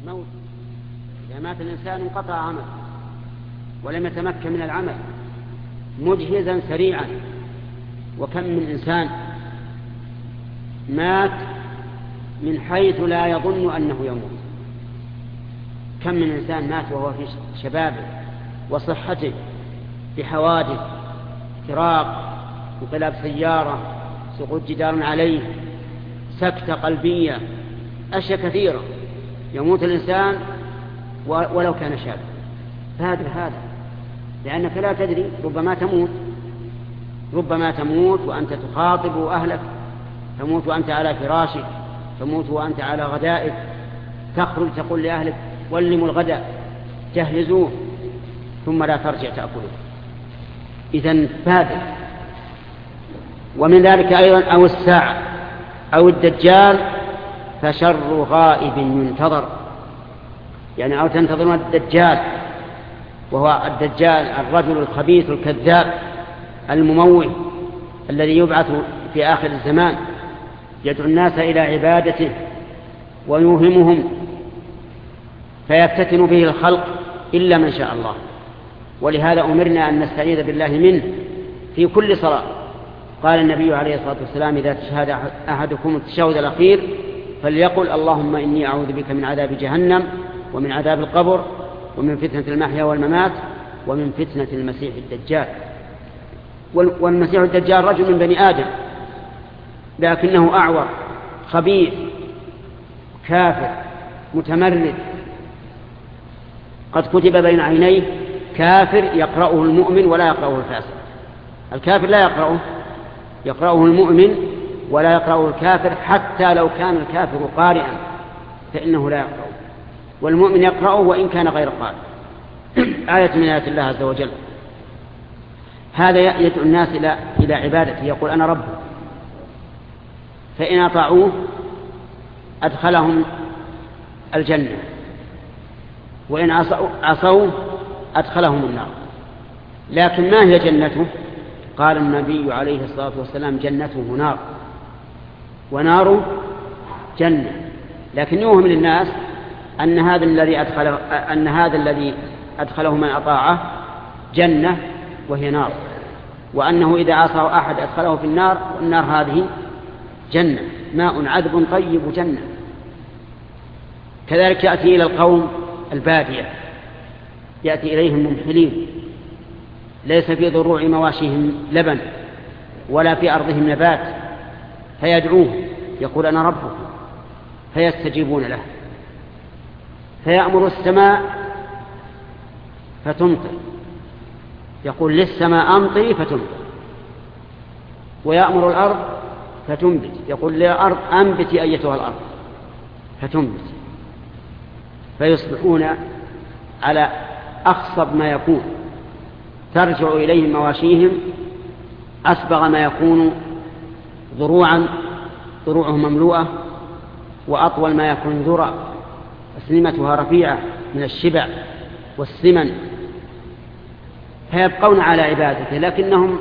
موت. إذا مات الإنسان انقطع عمله ولم يتمكن من العمل مجهزا سريعا. وكم من إنسان مات من حيث لا يظن أنه يموت. كم من إنسان مات وهو في شبابه وصحته بحوادث، احتراق، انقلاب سيارة، سقوط جدار عليه، سكتة قلبية، أشياء كثيرة يموت الإنسان ولو كان شابا. فهذا لأنك لا تدري، ربما تموت وأنت تخاطب أهلك، تموت وأنت على فراشك، تموت وأنت على غدائك، تخرج تقول لأهلك ولموا الغداء جهزوه ثم لا ترجع تأكله. إذن بادر. ومن ذلك أيضا أو الساعة أو الدجال فشر غائب ينتظر، يعني أو تنتظرون الدجال، وهو الدجال الرجل الخبيث الكذاب المموه الذي يبعث في آخر الزمان يدعو الناس إلى عبادته ويوهمهم فيفتتن به الخلق إلا من شاء الله. ولهذا أمرنا أن نستعيذ بالله منه في كل صلاة. قال النبي عليه الصلاة والسلام إذا تشهد أحدكم التشهد الأخير فليقل اللهم إني أعوذ بك من عذاب جهنم ومن عذاب القبر ومن فتنة المحيا والممات ومن فتنة المسيح الدجال. والمسيح الدجال رجل من بني آدم لكنه أعور خبيث كافر متمرد، قد كتب بين عينيه كافر يقرأه المؤمن ولا يقرأه الفاسق. الكافر لا يقرأه المؤمن ولا يقرأه الكافر، حتى لو كان الكافر قارئا فإنه لا يقرأه، والمؤمن يقرأه وإن كان غير قارئ. آية من آيات الله عز وجل. هذا يدعو الناس إلى عبادته، يقول أنا رب، فإن أطاعوه أدخلهم الجنة وإن عصوا أدخلهم النار. لكن ما هي جنته؟ قال النبي عليه الصلاة والسلام جنته نار وناره جنة. لكن يوهم للناس أن هذا الذي أدخله من أطاعه جنة وهي نار، وأنه إذا عصاه أحد أدخله في النار، والنار هذه جنة، ماء عذب طيب جنة. كذلك يأتي إلى القوم البادية، يأتي إليهم منحلين ليس في ضروع مواشيهم لبن ولا في أرضهم نبات، فيدعوه يقول أنا ربكم فيستجيبون له، فيأمر السماء فتمطر، يقول للسماء أمطري فتمطر، ويأمر الأرض فتنبت، يقول للأرض أنبتي أيتها الأرض فتنبت، فيصبحون على أخصب ما يكون، ترجع إليهم مواشيهم أسبغ ما يكون ضروعهم مملوءة، وأطول ما يكون ذرع، أسنمتها رفيعة من الشبع والسمن، فيبقون على عبادته، لكنهم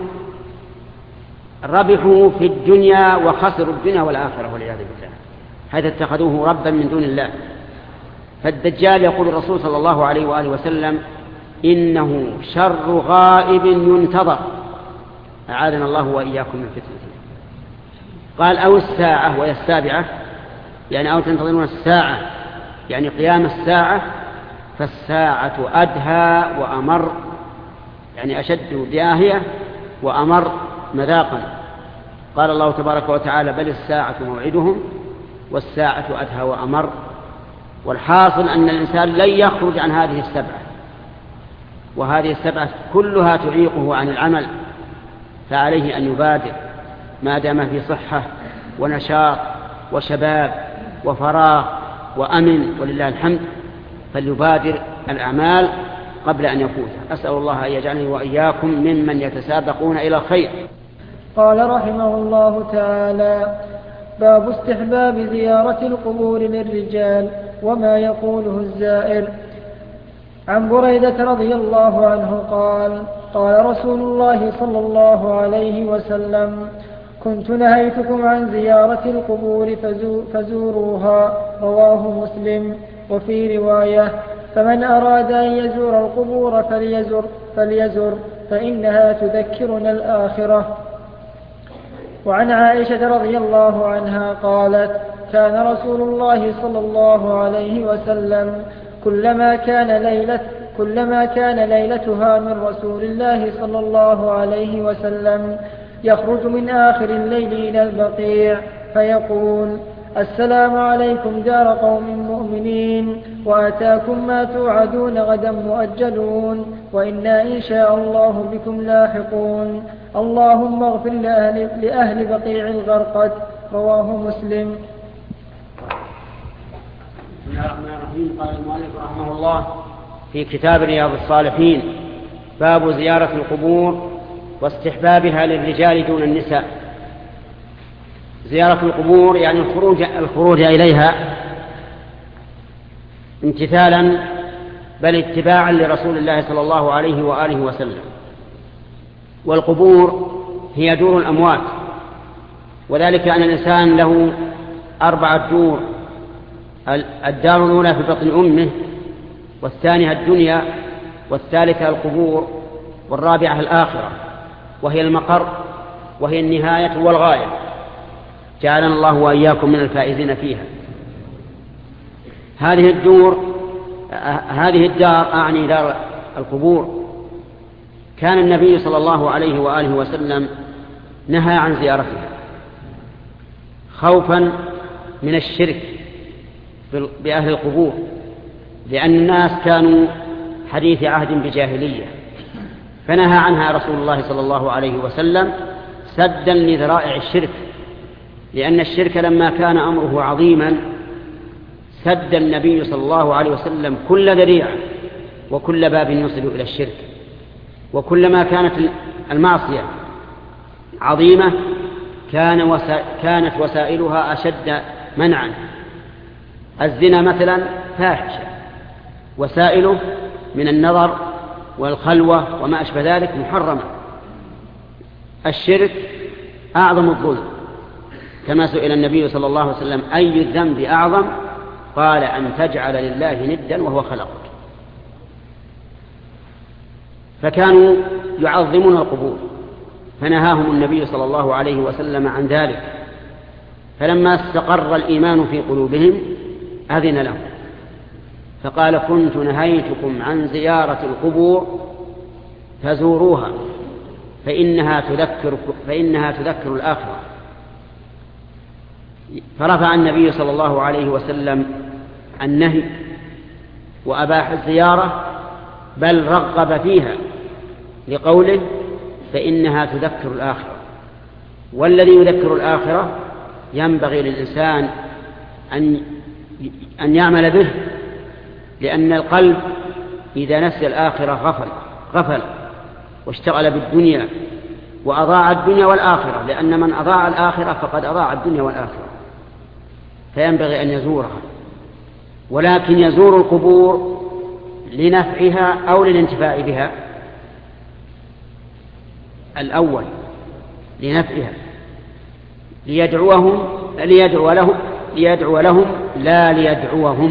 ربحوا في الدنيا وخسروا الدنيا والآخرة والعياذ بالله، حيث اتخذوه ربا من دون الله. فالدجال يقول الرسول صلى الله عليه وآله وسلم إنه شر غائب ينتظر، أعاذنا الله وإياكم من فتنته. قال أو الساعة وهي السابعة، يعني أو تنتظرون الساعة يعني قيام الساعة، فالساعة أدهى وأمر، يعني أشد داهية وأمر مذاقا. قال الله تبارك وتعالى بل الساعة موعدهم والساعة أدهى وأمر. والحاصل أن الإنسان لن يخرج عن هذه السبعة، وهذه السبعة كلها تعيقه عن العمل، فعليه أن يبادر ما دام في صحة ونشاط وشباب وفراغ وأمن ولله الحمد، فليبادر الأعمال قبل أن يفوت. أسأل الله أن يجعلني وإياكم ممن يتسابقون إلى الخير. قال رحمه الله تعالى باب استحباب زيارة القبور للرجال وما يقوله الزائر. عن بريدة رضي الله عنه قال قال رسول الله صلى الله عليه وسلم كنت نهيتكم عن زيارة القبور فزوروها. رواه مسلم. وفي رواية: فمن أراد أن يزور القبور فليزر فإنها تذكرنا الآخرة. وعن عائشة رضي الله عنها قالت: كان رسول الله صلى الله عليه وسلم كلما كان ليلتها من رسول الله صلى الله عليه وسلم يخرج من آخر الليل إلى البقيع فيقول: السلام عليكم دار قوم مؤمنين، وأتاكم ما توعدون غدا مؤجلون، وإنا إن شاء الله بكم لاحقون، اللهم اغفر لأهل بقيع الغرقد. رواه مسلم. بسم الله الرحمن الرحيم. قال المؤلف رحمه الله في كتاب رياض الصالحين: باب زيارة القبور واستحبابها للرجال دون النساء. زيارة القبور يعني الخروج إليها امتثالا بل اتباعا لرسول الله صلى الله عليه وآله وسلم. والقبور هي دور الأموات، وذلك أن الإنسان له 4 دور: الدار الأولى في بطن أمه، والثانية الدنيا، والثالثة القبور، والرابعة الآخرة، وهي المقر وهي النهاية والغاية. جعلنا الله وإياكم من الفائزين فيها. هذه الدار أعني دار القبور، كان النبي صلى الله عليه وآله وسلم نهى عن زيارتها خوفا من الشرك بأهل القبور، لأن الناس كانوا حديث عهد بجاهلية، فنهى عنها رسول الله صلى الله عليه وسلم سدا لذرائع الشرك، لأن الشرك لما كان أمره عظيما سد النبي صلى الله عليه وسلم كل ذريعة وكل باب يوصل إلى الشرك. وكلما كانت المعصية عظيمة كانت وسائلها أشد منعا. الزنا مثلا فاحشة، وسائله من النظر والخلوة وما أشبه ذلك محرمة. الشرك أعظم الظلم، كما سئل النبي صلى الله عليه وسلم: أي الذنب أعظم؟ قال: أن تجعل لله ندا وهو خلقك. فكانوا يعظمون القبور، فنهاهم النبي صلى الله عليه وسلم عن ذلك. فلما استقر الإيمان في قلوبهم أذن لهم، فقال: كنت نهيتكم عن زيارة القبور فزوروها فإنها تذكر الآخرة. فرفع النبي صلى الله عليه وسلم النهي وأباح الزيارة، بل رغب فيها لقوله: فإنها تذكر الآخرة. والذي يذكر الآخرة ينبغي للإنسان أن يعمل به، لأن القلب إذا نسي الآخرة غفل واشتغل بالدنيا وأضاع الدنيا والآخرة، لأن من أضاع الآخرة فقد أضاع الدنيا والآخرة. فينبغي أن يزورها، ولكن يزور القبور لنفعها أو للانتفاع بها. الأول لنفعها، ليدعو لهم لا ليدعوهم،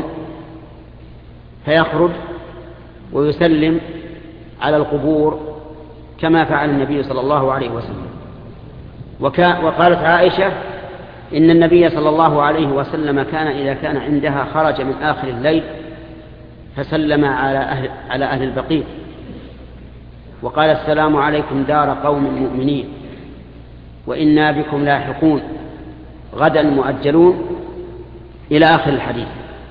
فيخرج ويسلم على القبور كما فعل النبي صلى الله عليه وسلم. وقالت عائشة: إن النبي صلى الله عليه وسلم كان إذا كان عندها خرج من آخر الليل فسلم على أهل البقيع وقال: السلام عليكم دار قوم مؤمنين، وإنا بكم لاحقون، غدا مؤجلون، إلى آخر الحديث.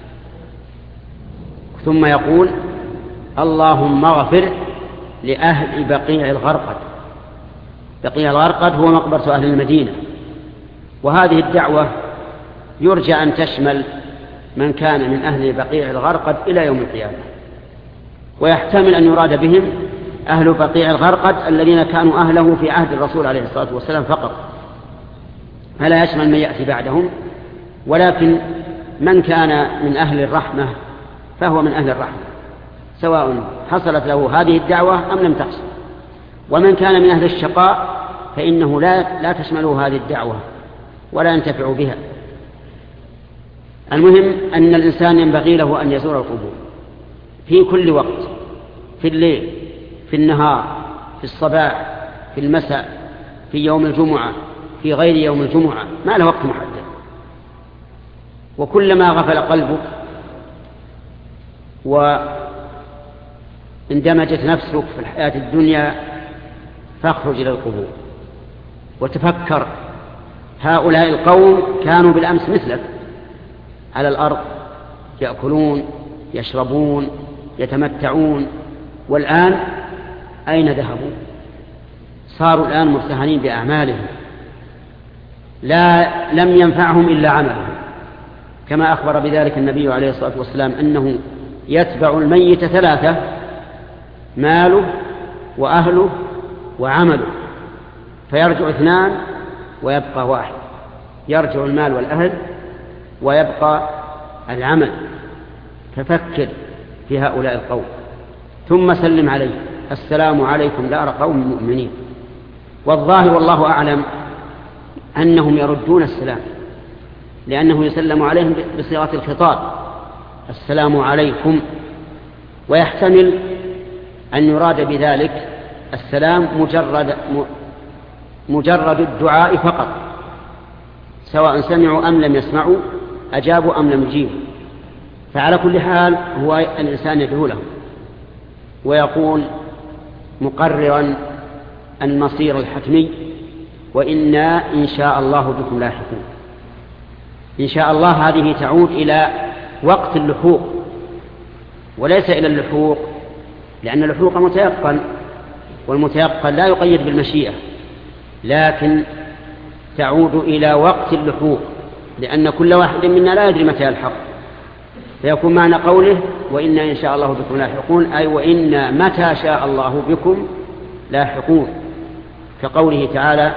ثم يقول: اللهم اغفر لأهل بقيع الغرقد. بقيع الغرقد هو مقبرة أهل المدينة. وهذه الدعوة يرجى أن تشمل من كان من أهل بقيع الغرقد إلى يوم القيامة، ويحتمل أن يراد بهم أهل بقيع الغرقد الذين كانوا أهله في عهد الرسول عليه الصلاة والسلام فقط، فلا يشمل من يأتي بعدهم. ولكن من كان من أهل الرحمة فهو من أهل الرحمة، سواء حصلت له هذه الدعوة أم لم تحصل. ومن كان من أهل الشقاء فإنه لا تشمله هذه الدعوة ولا ينتفع بها. المهم أن الإنسان ينبغي له أن يزور القبور في كل وقت، في الليل، في النهار، في الصباح، في المساء، في يوم الجمعة، في غير يوم الجمعة، ما له وقت محدد. وكلما غفل قلبك واندمجت نفسك في الحياة الدنيا فاخرج إلى القبور وتفكر. هؤلاء القوم كانوا بالأمس مثلك على الأرض يأكلون يشربون يتمتعون، والآن أين ذهبوا؟ صاروا الآن مرتهنين بأعمالهم، لم ينفعهم إلا عملهم، كما أخبر بذلك النبي عليه الصلاة والسلام أنه يتبع الميت ثلاثة: ماله وأهله وعمله، فيرجع اثنان ويبقى واحد، يرجع المال والأهل ويبقى العمل. ففكر في هؤلاء القوم ثم سلم عليه: السلام عليكم دار قوم مؤمنين. والظاهر والله أعلم أنهم يردون السلام، لأنه يسلم عليهم بصيغة الخطاب: السلام عليكم. ويحتمل أن يراد بذلك السلام مجرد الدعاء فقط، سواء سمعوا أم لم يسمعوا، أجابوا أم لم يجيبوا. فعلى كل حال هو الإنسان يدعو لهم ويقول مقررا المصير الحتمي: وإنا إن شاء الله بكم لاحقون. إن شاء الله هذه تعود إلى وقت اللحوق وليس إلى اللحوق، لأن اللحوق متيقن، والمتيقن لا يقيد بالمشيئة، لكن تعود إلى وقت اللحوق، لأن كل واحد منا لا يدري متى يلحق. فيكون معنى قوله وإنا إن شاء الله بكم لاحقون، أي وإنا متى شاء الله بكم لاحقون، كقوله تعالى: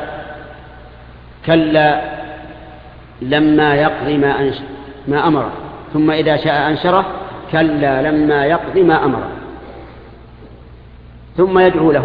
كلا لما يقضي ما أمره ثم إذا شاء أنشره كلا لما يقضي ما أمره. ثم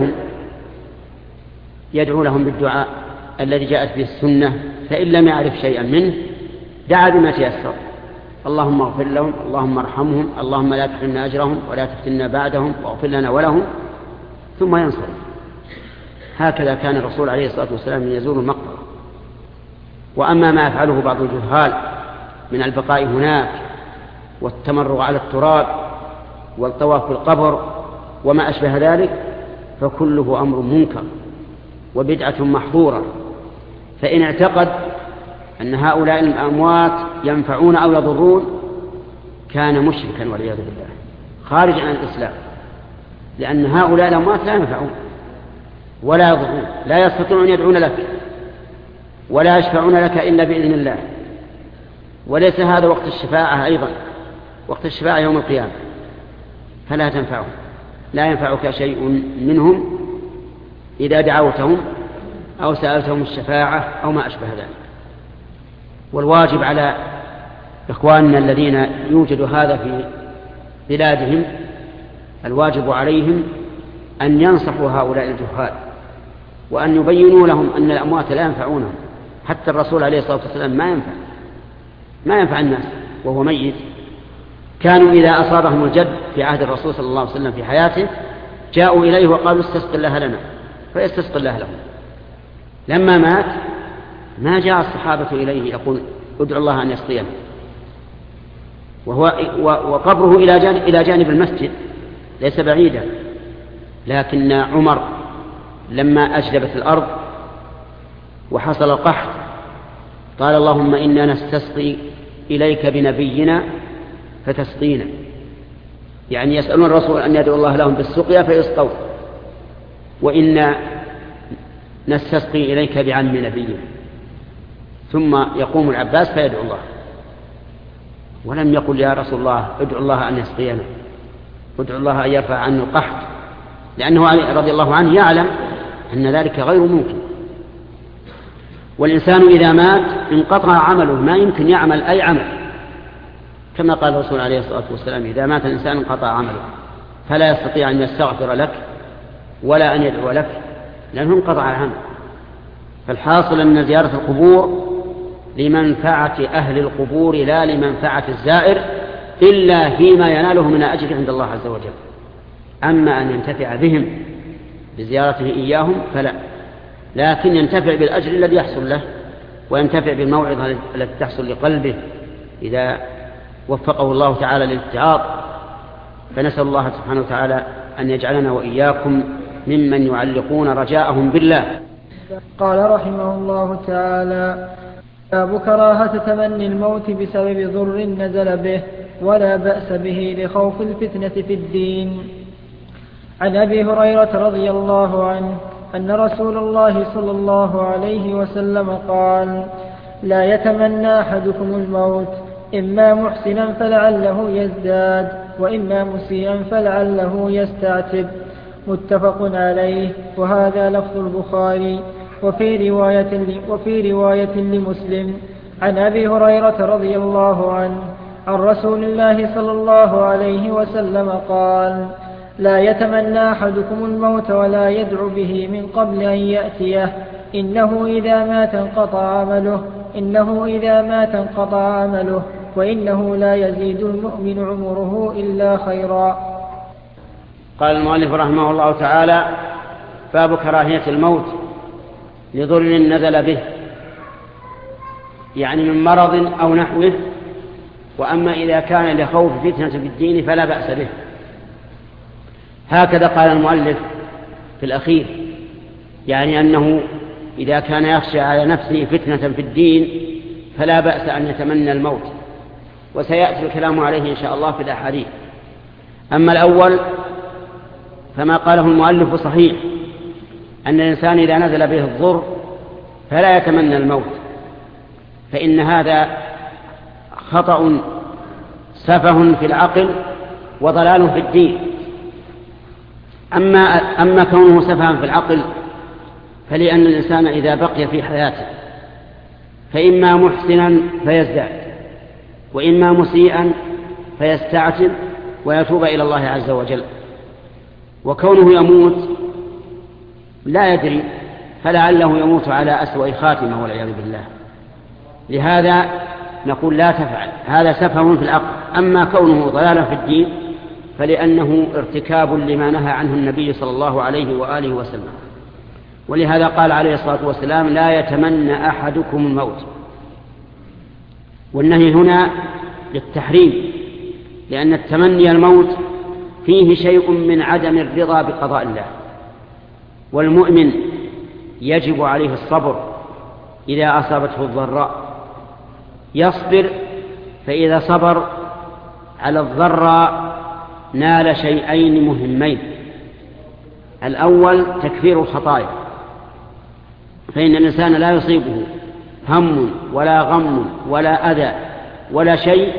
يدعو لهم بالدعاء الذي جاءت به السنة، فإن لم يعرف شيئا منه دعا بما تيسر: اللهم اغفر لهم، اللهم ارحمهم، اللهم لا تحرمنا أجرهم ولا تفتنا بعدهم واغفر لنا ولهم، ثم ينصرف. هكذا كان الرسول عليه الصلاة والسلام يزور المقبرة. وأما ما يفعله بعض الجهال من البقاء هناك والتمرغ على التراب والطواف بالقبر وما أشبه ذلك فكله أمر منكر وبدعة محظورة. فإن اعتقد أن هؤلاء الأموات ينفعون أو يضرون كان مشركا والعياذ بالله، خارج عن الإسلام، لأن هؤلاء الأموات لا ينفعون ولا يضرون، لا يستطيعون يدعون لك ولا يشفعون لك إلا بإذن الله. وليس هذا وقت الشفاعة أيضا، وقت الشفاعة يوم القيامة، فلا تنفعهم، لا ينفعك شيء منهم إذا دعوتهم أو سألتهم الشفاعة أو ما أشبه ذلك. والواجب على إخواننا الذين يوجد هذا في بلادهم، الواجب عليهم أن ينصحوا هؤلاء الجهال وأن يبينوا لهم أن الأموات لا ينفعونهم. حتى الرسول عليه الصلاة والسلام ما ينفع الناس وهو ميت. كانوا إذا أصابهم الجد في عهد الرسول صلى الله عليه وسلم في حياته جاءوا إليه وقالوا استسق الله لنا، فيستسق الله لهم. لما مات ما جاء الصحابة إليه يقول ادعو الله أن يسقينا، وقبره إلى جانب المسجد ليس بعيدا. لكن عمر لما أجلبت الأرض وحصل القحط قال اللهم إنا نستسقي إليك بنبينا فتسقينا، يعني يسألون الرسول أن يدعو الله لهم بالسقيا فيسقوا، وإنا نستسقي إليك بعم نبينا. ثم يقوم العباس فيدعو الله، ولم يقل يا رسول الله ادعو الله أن يسقينا، ادعو الله أن يرفع عنه القحط، لأنه رضي الله عنه يعلم أن ذلك غير ممكن. والإنسان إذا مات انقطع عمله، ما يمكن يعمل أي عمل، كما قال الرسول عليه الصلاة والسلام إذا مات الإنسان انقطع عمله، فلا يستطيع أن يستغفر لك ولا أن يدعو لك لأنه انقطع العمل. فالحاصل أن زيارة القبور لمنفعة أهل القبور لا لمنفعة الزائر إلا فيما يناله من أجر عند الله عز وجل. أما أن ينتفع بهم بزيارته إياهم فلا، لكن ينتفع بالأجر الذي يحصل له، وينتفع بالموعظة التي تحصل لقلبه إذا وفقه الله تعالى للاتعاظ. فنسأل الله سبحانه وتعالى أن يجعلنا وإياكم ممن يعلقون رجاءهم بالله. قال رحمه الله تعالى: باب كراهة تمني الموت بسبب ضر نزل به ولا بأس به لخوف الفتنة في الدين. عن أبي هريرة رضي الله عنه أن رسول الله صلى الله عليه وسلم قال: لا يتمنى أحدكم الموت، إما محسنا فلعله يزداد، وإما مسيئا فلعله يستعتب. متفق عليه، وهذا لفظ البخاري. وفي رواية لمسلم عن أبي هريرة رضي الله عنه عن رسول الله صلى الله عليه وسلم قال: لا يتمنى أحدكم الموت ولا يدعو به من قبل أن يأتيه، إنه إذا مات انقطع عمله، وإنه لا يزيد المؤمن عمره إلا خيرا. قال المؤلف رحمه الله تعالى: باب كراهية الموت لضر نزل به، يعني من مرض أو نحوه. وأما إذا كان لخوف فتنة في الدين فلا بأس به. هكذا قال المؤلف في الأخير، يعني أنه إذا كان يخشى على نفسه فتنة في الدين فلا بأس أن يتمنى الموت، وسيأتي الكلام عليه إن شاء الله في الأحاديث. أما الأول فما قاله المؤلف صحيح، أن الإنسان إذا نزل به الضر فلا يتمنى الموت، فإن هذا خطأ سفه في العقل وضلال في الدين. أما كونه سفها في العقل فلأن الإنسان إذا بقي في حياته فإما محسنا فيزداد، وإما مسيئا فيستعتب ويتوب إلى الله عز وجل. وكونه يموت لا يدري، فلعله يموت على أسوأ خاتمة والعياذ بالله. لهذا نقول لا تفعل، هذا سفه في العقل. أما كونه ضلالا في الدين فلأنه ارتكاب لما نهى عنه النبي صلى الله عليه وآله وسلم. ولهذا قال عليه الصلاة والسلام: لا يتمنى أحدكم الموت. والنهي هنا للتحريم، لأن التمني الموت فيه شيء من عدم الرضا بقضاء الله. والمؤمن يجب عليه الصبر إذا أصابته الضراء، يصبر، فإذا صبر على الضراء نال شيئين مهمين: الأول تكفير الخطايا، فإن الإنسان لا يصيبه هم ولا غم ولا أذى ولا شيء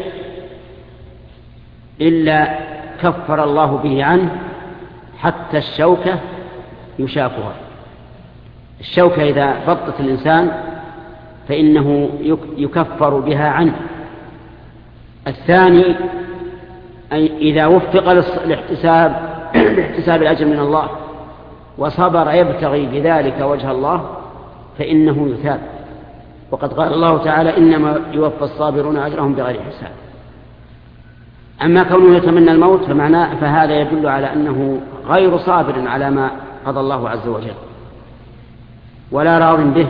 إلا كفر الله به عنه، حتى الشوكة يشاكها. الشوكة إذا بطت الإنسان فإنه يكفر بها عنه. الثاني إذا وفق لاحتساب الأجر من الله وصبر يبتغي بذلك وجه الله فإنه يثاب. وقد قال الله تعالى: إنما يوفى الصابرون أجرهم بغير حساب. أما كونه يتمنى الموت فهذا يدل على أنه غير صابر على ما قضى الله عز وجل ولا راض به.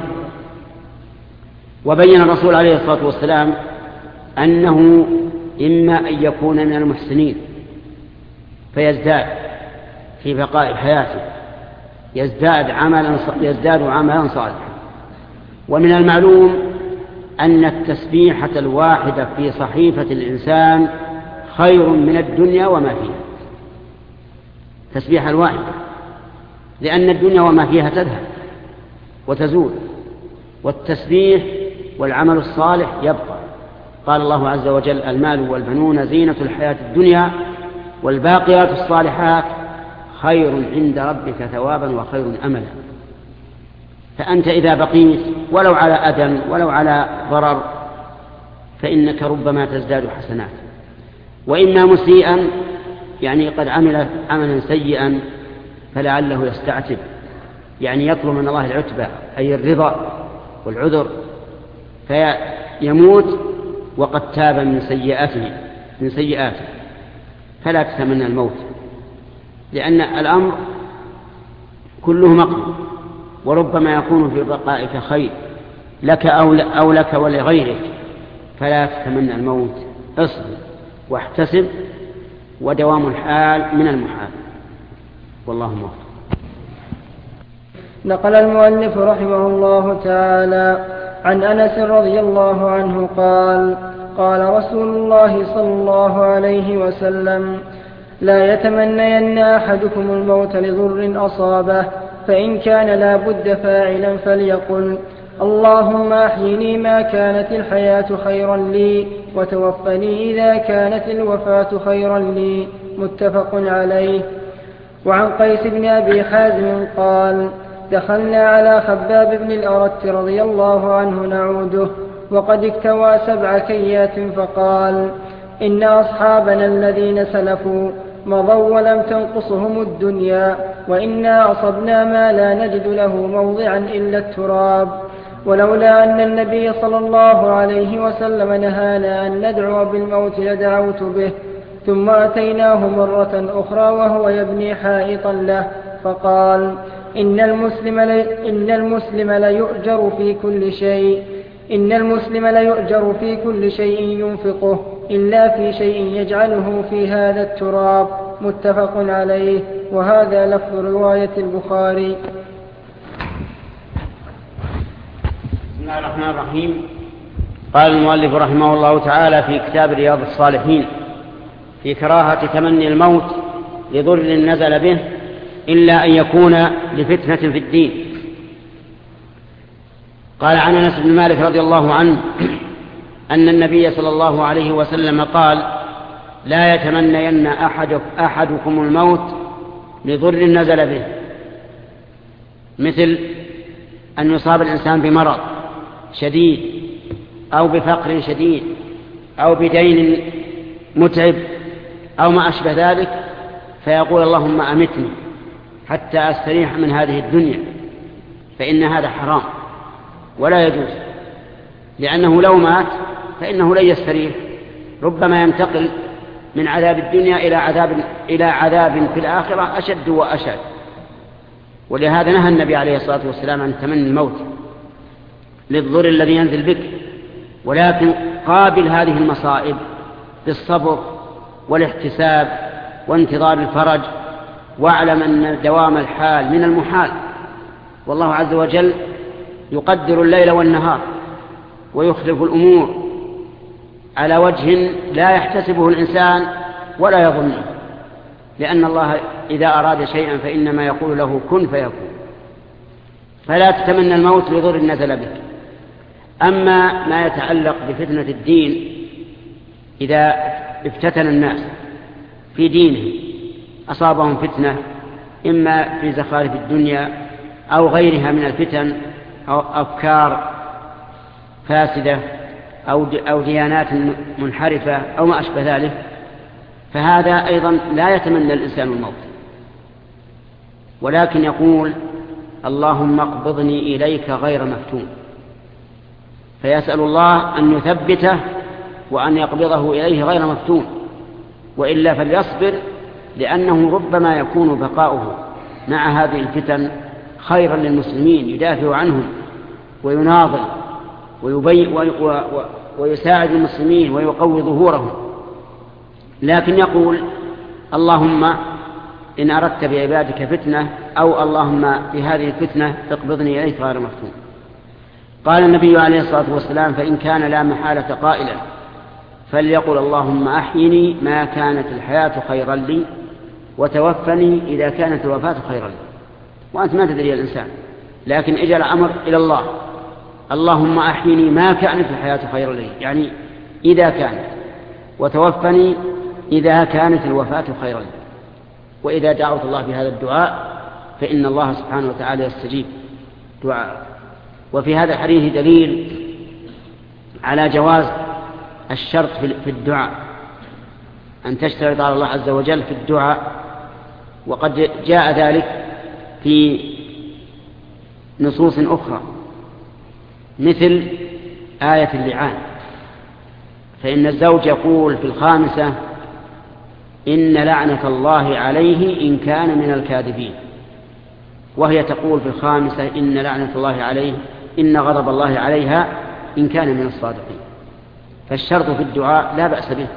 وبين الرسول عليه الصلاة والسلام أنه إما أن يكون من المحسنين فيزداد في بقاء حياته، يزداد عملا صالحا. ومن المعلوم أن التسبيحة الواحدة في صحيفة الإنسان خير من الدنيا وما فيها. تسبيحة الواحدة، لأن الدنيا وما فيها تذهب وتزول، والتسبيح والعمل الصالح يبقى. قال الله عز وجل: المال والبنون زينة الحياة الدنيا والباقيات الصالحات خير عند ربك ثوابا وخير أملا. فأنت إذا بقيت ولو على أذى ولو على ضرر فإنك ربما تزداد حسنات. وإما مسيئا، يعني قد عمل عملا سيئا فلعله يستعتب، يعني يطلب من الله العتبى أي الرضا والعذر، يموت وقد تاب من سيئاته فلا تتمنى الموت، لأن الأمر كله مقضي، وربما يكون في بقائك خير لك أو لك ولغيرك، فلا تتمنى الموت، اصبر واحتسب، ودوام الحال من المحال، والله موفق. نقل المؤلف رحمه الله تعالى عن أنس رضي الله عنه قال: قال رسول الله صلى الله عليه وسلم: لا يتمنين أحدكم الموت لضر أصابه، فإن كان لا بد فاعلا فليقل: اللهم أحيني ما كانت الحياة خيرا لي، وتوفني إذا كانت الوفاة خيرا لي. متفق عليه. وعن قيس بن أبي حازم قال: دخلنا على خباب بن الأرت رضي الله عنه نعوده وقد اكتوى 7 كيات، فقال: إن أصحابنا الذين سلفوا مضوا ولم تنقصهم الدنيا، وإنا أصبنا ما لا نجد له موضعا إلا التراب، ولولا أن النبي صلى الله عليه وسلم نهانا أن ندعو بالموت لدعوت به. ثم أتيناه مرة أخرى وهو يبني حائطا له، فقال: إن المسلم ليؤجر في كل شيء ينفقه إلا في شيء يجعله في هذا التراب. متفق عليه. وهذا لفظ رواية البخاري. بسم الله الرحمن الرحيم. قال المؤلف رحمه الله تعالى في كتاب رياض الصالحين في كراهة تمني الموت لضر نزل به إلا أن يكون لفتنة في الدين. قال عن أنس بن مالك رضي الله عنه أن النبي صلى الله عليه وسلم قال: لا يتمنين أحدكم الموت لضر نزل به، مثل أن يصاب الإنسان بمرض شديد أو بفقر شديد أو بدين متعب أو ما أشبه ذلك، فيقول: اللهم أمتني حتى أستريح من هذه الدنيا، فإن هذا حرام ولا يجوز، لأنه لو مات فإنه لن يستريح، ربما ينتقل من عذاب الدنيا إلى عذاب في الآخرة أشد وأشد. ولهذا نهى النبي عليه الصلاة والسلام عن تمني الموت للضر الذي ينزل بك، ولكن قابل هذه المصائب بالصبر والاحتساب وانتظار الفرج، واعلم أن دوام الحال من المحال، والله عز وجل يقدر الليل والنهار ويخلف الأمور على وجه لا يحتسبه الإنسان ولا يظنه، لأن الله إذا أراد شيئا فإنما يقول له كن فيكون. فلا تتمنى الموت لضر نزل بك. أما ما يتعلق بفتنة الدين، إذا افتتن الناس في دينهم أصابهم فتنة إما في زخارف الدنيا أو غيرها من الفتن أو أفكار فاسدة أو ديانات منحرفة أو ما أشبه ذلك، فهذا أيضا لا يتمنى الإنسان الموت، ولكن يقول: اللهم اقبضني إليك غير مفتون، فيسأل الله أن يثبته وأن يقبضه إليه غير مفتون، وإلا فليصبر، لأنه ربما يكون بقاؤه مع هذه الفتن خيرا للمسلمين، يدافع عنهم ويناضل ويساعد المسلمين ويقوي ظهورهم. لكن يقول: اللهم إن أردت بعبادك فتنة، أو اللهم في هذه الفتنة اقبضني إليك غير مفتون. قال النبي عليه الصلاة والسلام: فإن كان لا محالة قائلا فليقل: اللهم أحيني ما كانت الحياة خيرا لي، وتوفني إذا كانت الوفاة خيرا لي. وأنت ما تدري الإنسان، لكن اجعل الأمر إلى الله: اللهم أحيني ما كانت الحياة خيرا لي، يعني إذا كانت، وتوفني إذا كانت الوفاة خيرا لي. وإذا دعوت الله بهذا الدعاء فإن الله سبحانه وتعالى يستجيب دعاء. وفي هذا الحديث دليل على جواز الشرط في الدعاء، أن تشترط على الله عز وجل في الدعاء، وقد جاء ذلك في نصوص أخرى مثل آية اللعان فإن الزوج يقول في الخامسة إن لعنة الله عليه إن كان من الكاذبين، وهي تقول في الخامسة إن لعنة الله عليه إن غضب الله عليها إن كان من الصادقين. فالشرط في الدعاء لا بأس به.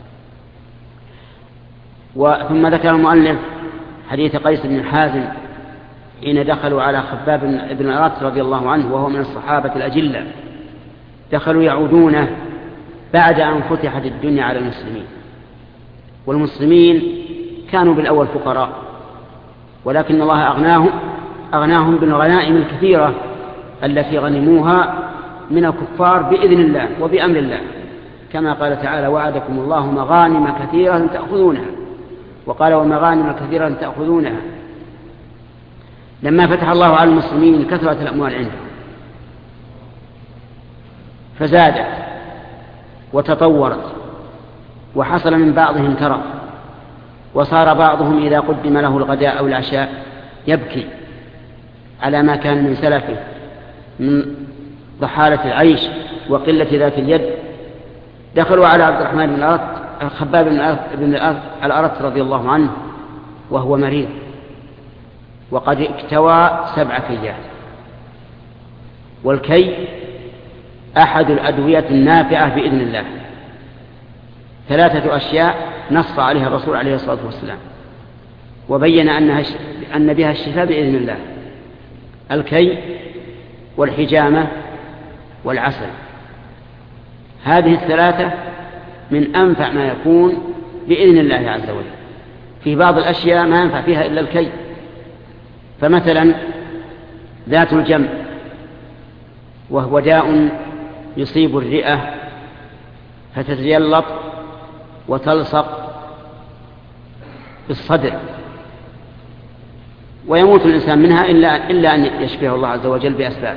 ثم ذكر المؤلف حديث قيس بن حازم حين دخلوا على خباب بن الأرت رضي الله عنه وهو من الصحابة الأجلة، دخلوا يعودونه بعد أن فتحت الدنيا على المسلمين، والمسلمين كانوا بالأول فقراء، ولكن الله أغناهم بالغنائم الكثيرة التي غنموها من الكفار بإذن الله وبأمر الله، كما قال تعالى وعدكم الله مغانم كثيرة تأخذونها، وقال ومغانم كثيرة تأخذونها. لما فتح الله على المسلمين كثرت الأموال عندهم فزادت وتطورت، وحصل من بعضهم ترف، وصار بعضهم إذا قدم له الغداء أو العشاء يبكي على ما كان من سلفه من ضحالة العيش وقلة ذات اليد. دخلوا على عبد الرحمن بن الأرت خباب بن الأرت رضي الله عنه وهو مريض وقد اكتوى 7 كيات، والكي أحد الأدوية النافعة بإذن الله، 3 أشياء نص عليها الرسول عليه الصلاة والسلام وبين أن بها الشفاء بإذن الله: الكي والحجامة والعسل. هذه ال3 من أنفع ما يكون بإذن الله عز وجل. في بعض الأشياء ما ينفع فيها إلا الكي، فمثلا ذات الجنب وهو داء يصيب الرئة فتتجلط وتلصق بالصدر ويموت الإنسان منها إلا أن يشفيه الله عز وجل بأسباب.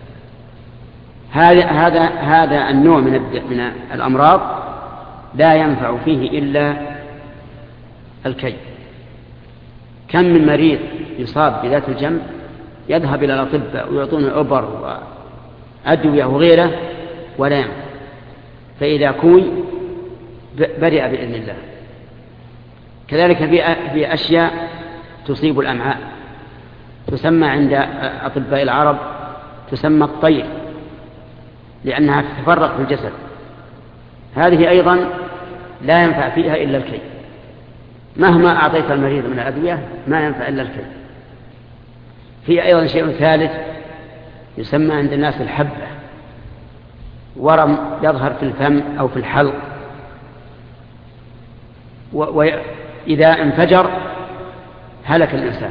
هذا النوع من الأمراض لا ينفع فيه إلا الكي. كم من مريض يصاب بذات الجنب يذهب إلى الأطباء ويعطونه أبر وأدوية وغيره ولا ينفع، فإذا كوي برئ بإذن الله. كذلك في أشياء تصيب الأمعاء تسمى عند أطباء العرب تسمى الطير، لأنها تتفرق في الجسد. هذه أيضا لا ينفع فيها إلا الكي، مهما أعطيت المريض من الأدوية ما ينفع إلا الكي. في أيضا شيء ثالث يسمى عند الناس الحبة، ورم يظهر في الفم أو في الحلق، وإذا انفجر هلك الإنسان.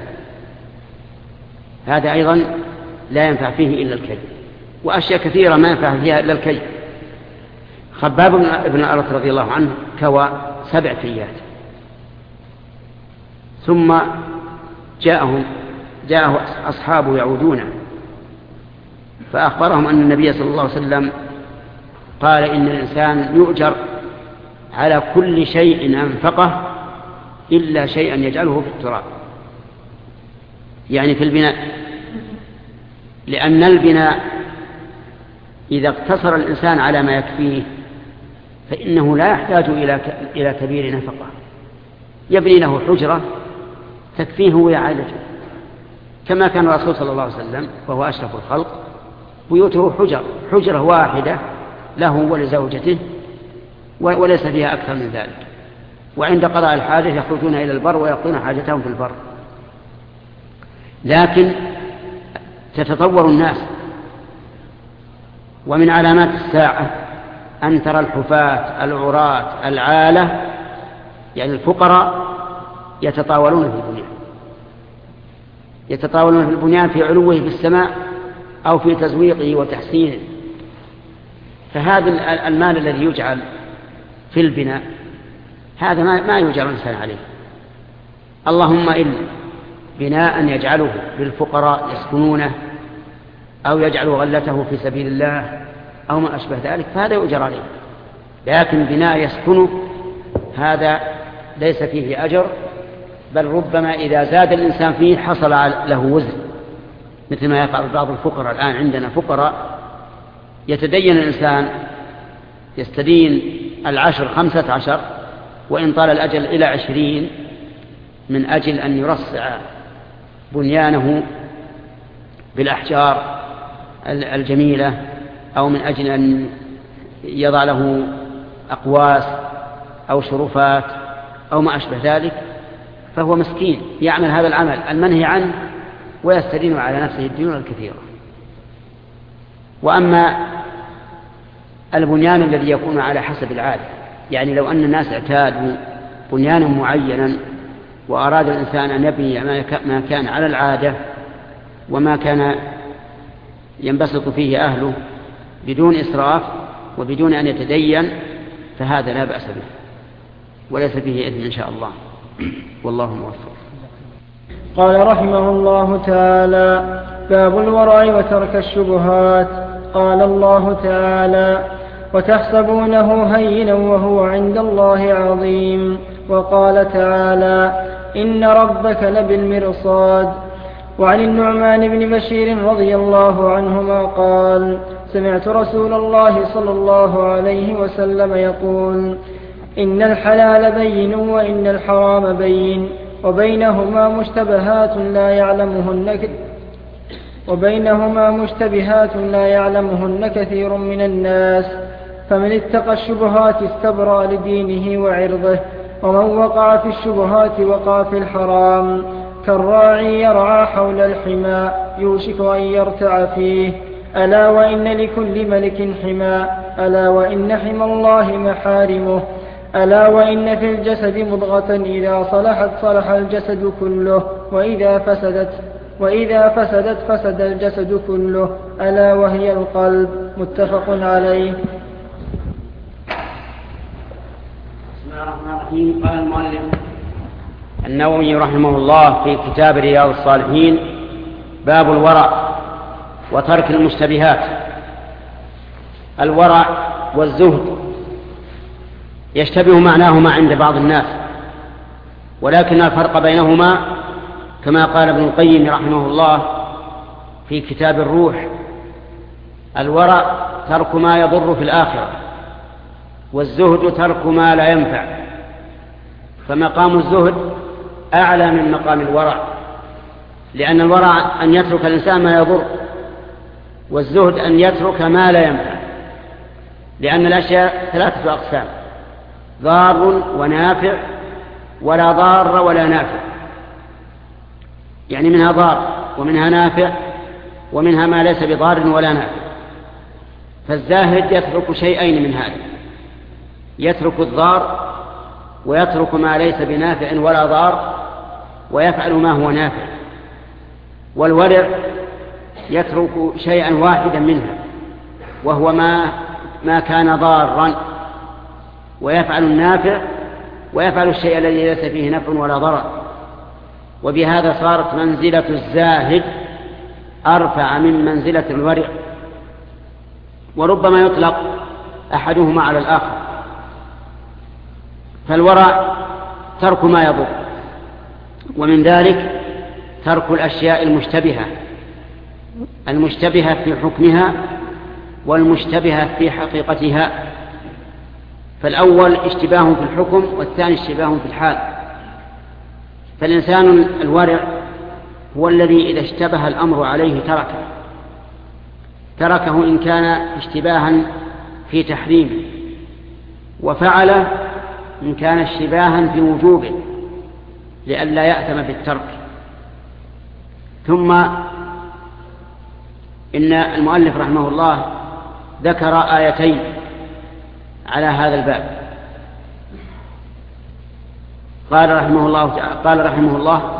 هذا أيضا لا ينفع فيه إلا الكي، وأشياء كثيرة ما ينفع فيها إلا الكي. خباب بن الأرت رضي الله عنه كوى 7 كيات، ثم جاءه أصحابه يعودون فأخبرهم أن النبي صلى الله عليه وسلم قال إن الإنسان يؤجر على كل شيء أنفقه إلا شيئا يجعله في التراب، يعني في البناء، لأن البناء إذا اقتصر الإنسان على ما يكفيه فإنه لا يحتاج إلى كبير نفقة، يبني له حجرة تكفيه ويعالجه، كما كان الرسول صلى الله عليه وسلم وهو أشرف الخلق بيوته حجرة واحدة له ولزوجته وليس فيها أكثر من ذلك، وعند قضاء الحاجة يخرجون إلى البر ويقضون حاجتهم في البر. لكن تتطور الناس، ومن علامات الساعة أن ترى الحفاة العراة العالة يعني الفقراء يتطاولون في البنيان في علوه في السماء أو في تزويقه وتحسينه. فهذا المال الذي يجعل في البناء هذا ما يجعل الإنسان عليه، اللهم إلا بناء يجعله للفقراء يسكنونه أو يجعل غلته في سبيل الله أو ما أشبه ذلك فهذا يؤجر عليه. لكن بناء يسكنه هذا ليس فيه أجر، بل ربما إذا زاد الإنسان فيه حصل له وزن، مثل ما يفعل بعض الفقراء. الآن عندنا فقراء يتدين الإنسان يستدين العشر 15 وإن طال الأجل إلى 20 من أجل أن يرصع بنيانه بالأحجار الجميلة، أو من أجل أن يضع له أقواس أو شرفات أو ما أشبه ذلك، فهو مسكين يعمل هذا العمل المنهي عنه ويستدين على نفسه الديون الكثيرة. وأما البنيان الذي يكون على حسب العادة، يعني لو أن الناس اعتادوا بنيانا معينا وأراد الإنسان أن يبني ما كان على العادة وما كان ينبسط فيه أهله بدون إسراف وبدون أن يتدين، فهذا لا بأس به وليس فيه إثم إن شاء الله، والله موفق. قال رحمه الله تعالى: باب الورع وترك الشبهات. قال الله تعالى: وتحسبونه هينا وهو عند الله عظيم. وقال تعالى: إن ربك لبالمرصاد. وعن النعمان بن بشير رضي الله عنهما قال: سمعت رسول الله صلى الله عليه وسلم يقول: إن الحلال بين وإن الحرام بين وبينهما مشتبهات لا يعلمهن كثير من الناس، فمن اتقى الشبهات استبرأ لدينه وعرضه، ومن وقع في الشبهات وقع في الحرام، كالراعي يرعى حول الحمى يوشك أن يرتع فيه. ألا وإن لكل ملك حمى، ألا وإن حمى الله محارمه، ألا وإن في الجسد مضغة إذا صلحت صلح الجسد كله، وإذا فسدت فسد الجسد كله، ألا وهي القلب. متفق عليه. بسم الله الرحمن الرحيم. قال المؤلف النووي رحمه الله في كتاب رياض الصالحين: باب الورع وترك المشتبهات. الورع والزهد يشتبه معناهما عند بعض الناس، ولكن الفرق بينهما كما قال ابن القيم رحمه الله في كتاب الروح: الورع ترك ما يضر في الآخرة، والزهد ترك ما لا ينفع. فمقام الزهد أعلى من مقام الورع، لأن الورع أن يترك الإنسان ما يضر، والزهد أن يترك ما لا ينفع، لأن الأشياء 3 أقسام: ضار ونافع، ولا ضار ولا نافع، يعني منها ضار ومنها نافع ومنها ما ليس بضار ولا نافع. فالزاهد يترك شيئين من هذا: يترك الضار ويترك ما ليس بنافع ولا ضار ويفعل ما هو نافع. والورع يترك شيئا واحدا منها وهو ما كان ضارا، ويفعل النافع ويفعل الشيء الذي ليس فيه نفع ولا ضرر. وبهذا صارت منزلة الزاهد أرفع من منزلة الورع، وربما يطلق أحدهما على الآخر. فالورع ترك ما يضر، ومن ذلك ترك الأشياء المشتبهة في حكمها والمشتبهة في حقيقتها. فالأول اشتباه في الحكم، والثاني اشتباه في الحال. فالإنسان الورع هو الذي إذا اشتبه الأمر عليه تركه إن كان اشتباها في تحريمه، وفعله إن كان اشتباها في وجوبه لئلا يأثم بالترك. ثم إن المؤلف رحمه الله ذكر آيتين على هذا الباب. قال رحمه الله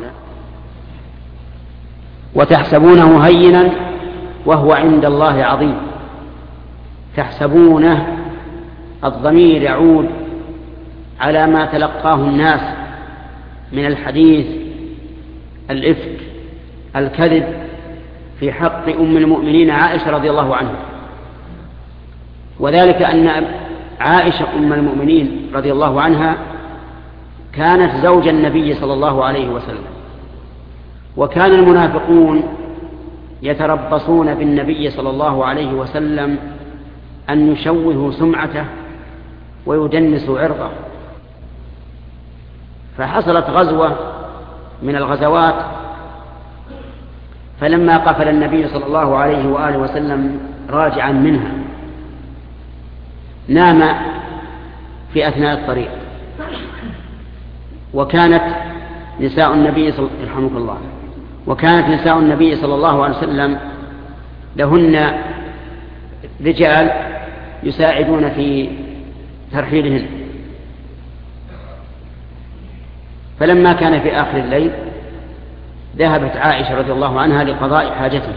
وتحسبونه هينا وهو عند الله عظيم. تحسبونه الضمير يعود على ما تلقاه الناس من الحديث، الإفك، الكذب في حق أم المؤمنين عائشة رضي الله عنها. وذلك أن عائشة أم المؤمنين رضي الله عنها كانت زوج النبي صلى الله عليه وسلم، وكان المنافقون يتربصون بالنبي صلى الله عليه وسلم أن يشوهوا سمعته ويدنس عرضه. فحصلت غزوة من الغزوات، فلما قفل النبي صلى الله عليه وآله وسلم راجعا منها نام في أثناء الطريق، وكانت نساء النبي صلى الله عليه وسلم لهن رجال يساعدون في ترحيلهن. فلما كان في آخر الليل ذهبت عائشة رضي الله عنها لقضاء حاجتها،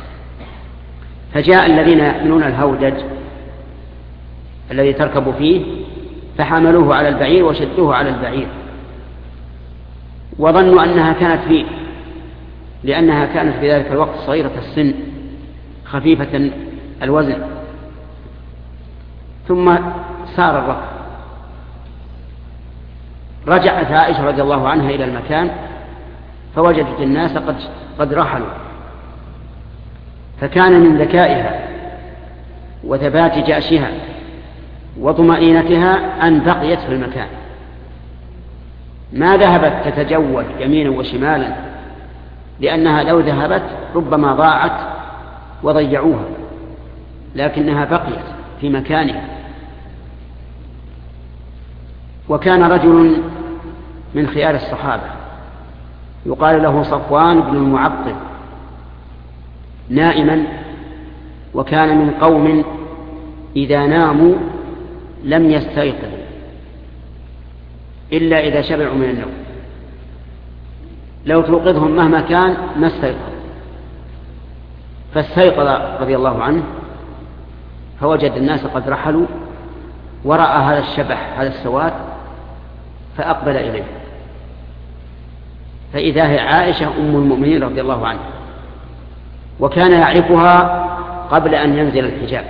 فجاء الذين يحملون الهودج الذي تركب فيه فحملوه على البعير وشدوه على البعير، وظنوا أنها كانت فيه، لأنها كانت في ذلك الوقت صغيرة السن خفيفة الوزن. ثم سار الركب، رجعت عائشة رضي الله عنها إلى المكان فوجدت الناس قد رحلوا، فكان من ذكائها وثبات جأشها وطمأنينتها أن بقيت في المكان، ما ذهبت تتجول يمينا وشمالا، لأنها لو ذهبت ربما ضاعت وضيعوها، لكنها بقيت في مكانها. وكان رجل من خيار الصحابة يقال له صفوان بن المعطل نائما، وكان من قوم إذا ناموا لم يستيقظوا إلا إذا شبعوا من النوم، لو توقظهم مهما كان ما استيقظوا. فاستيقظ رضي الله عنه فوجد الناس قد رحلوا، ورأى هذا الشبح هذا السواد فأقبل إليه، فإذا هي عائشة أم المؤمنين رضي الله عنها، وكان يعرفها قبل أن ينزل الحجاب.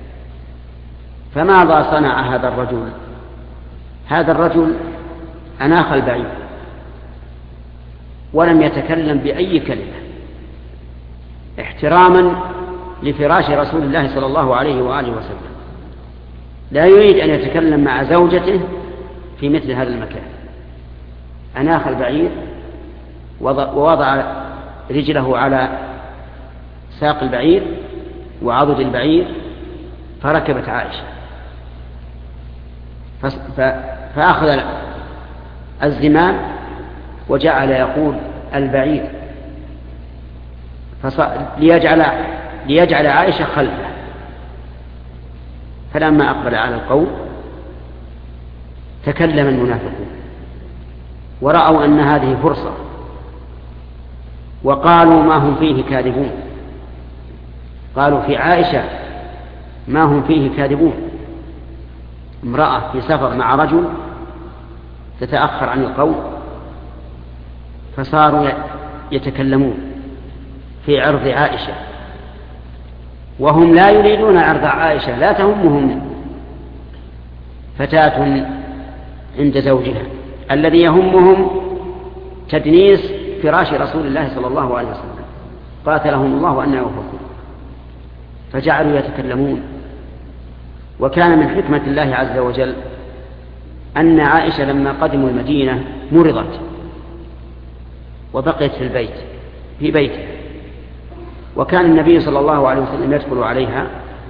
فماذا صنع هذا الرجل؟ هذا الرجل أناخ البعير ولم يتكلم بأي كلمة احتراما لفراش رسول الله صلى الله عليه وآله وسلم، لا يريد أن يتكلم مع زوجته في مثل هذا المكان. أناخ البعير ووضع رجله على ساق البعير وعضد البعير، فركبت عائشة فأخذ الزمام وجعل يقول البعير ليجعل عائشة خلفه. فلما أقبل على القوم تكلم المنافقون ورأوا أن هذه فرصة، وقالوا ما هم فيه كاذبون، قالوا في عائشة ما هم فيه كاذبون، امرأة في سفر مع رجل تتأخر عن القوم، فصاروا يتكلمون في عرض عائشة، وهم لا يريدون عرض عائشة، لا تهمهم فتاة عند زوجها، الذي يهمهم تدنيس فراش رسول الله صلى الله عليه وسلم، قاتلهم الله أن يوفقون. فجعلوا يتكلمون. وكان من حكمة الله عز وجل أن عائشة لما قدموا المدينة مرضت وبقيت في بيته، وكان النبي صلى الله عليه وسلم يدخل عليها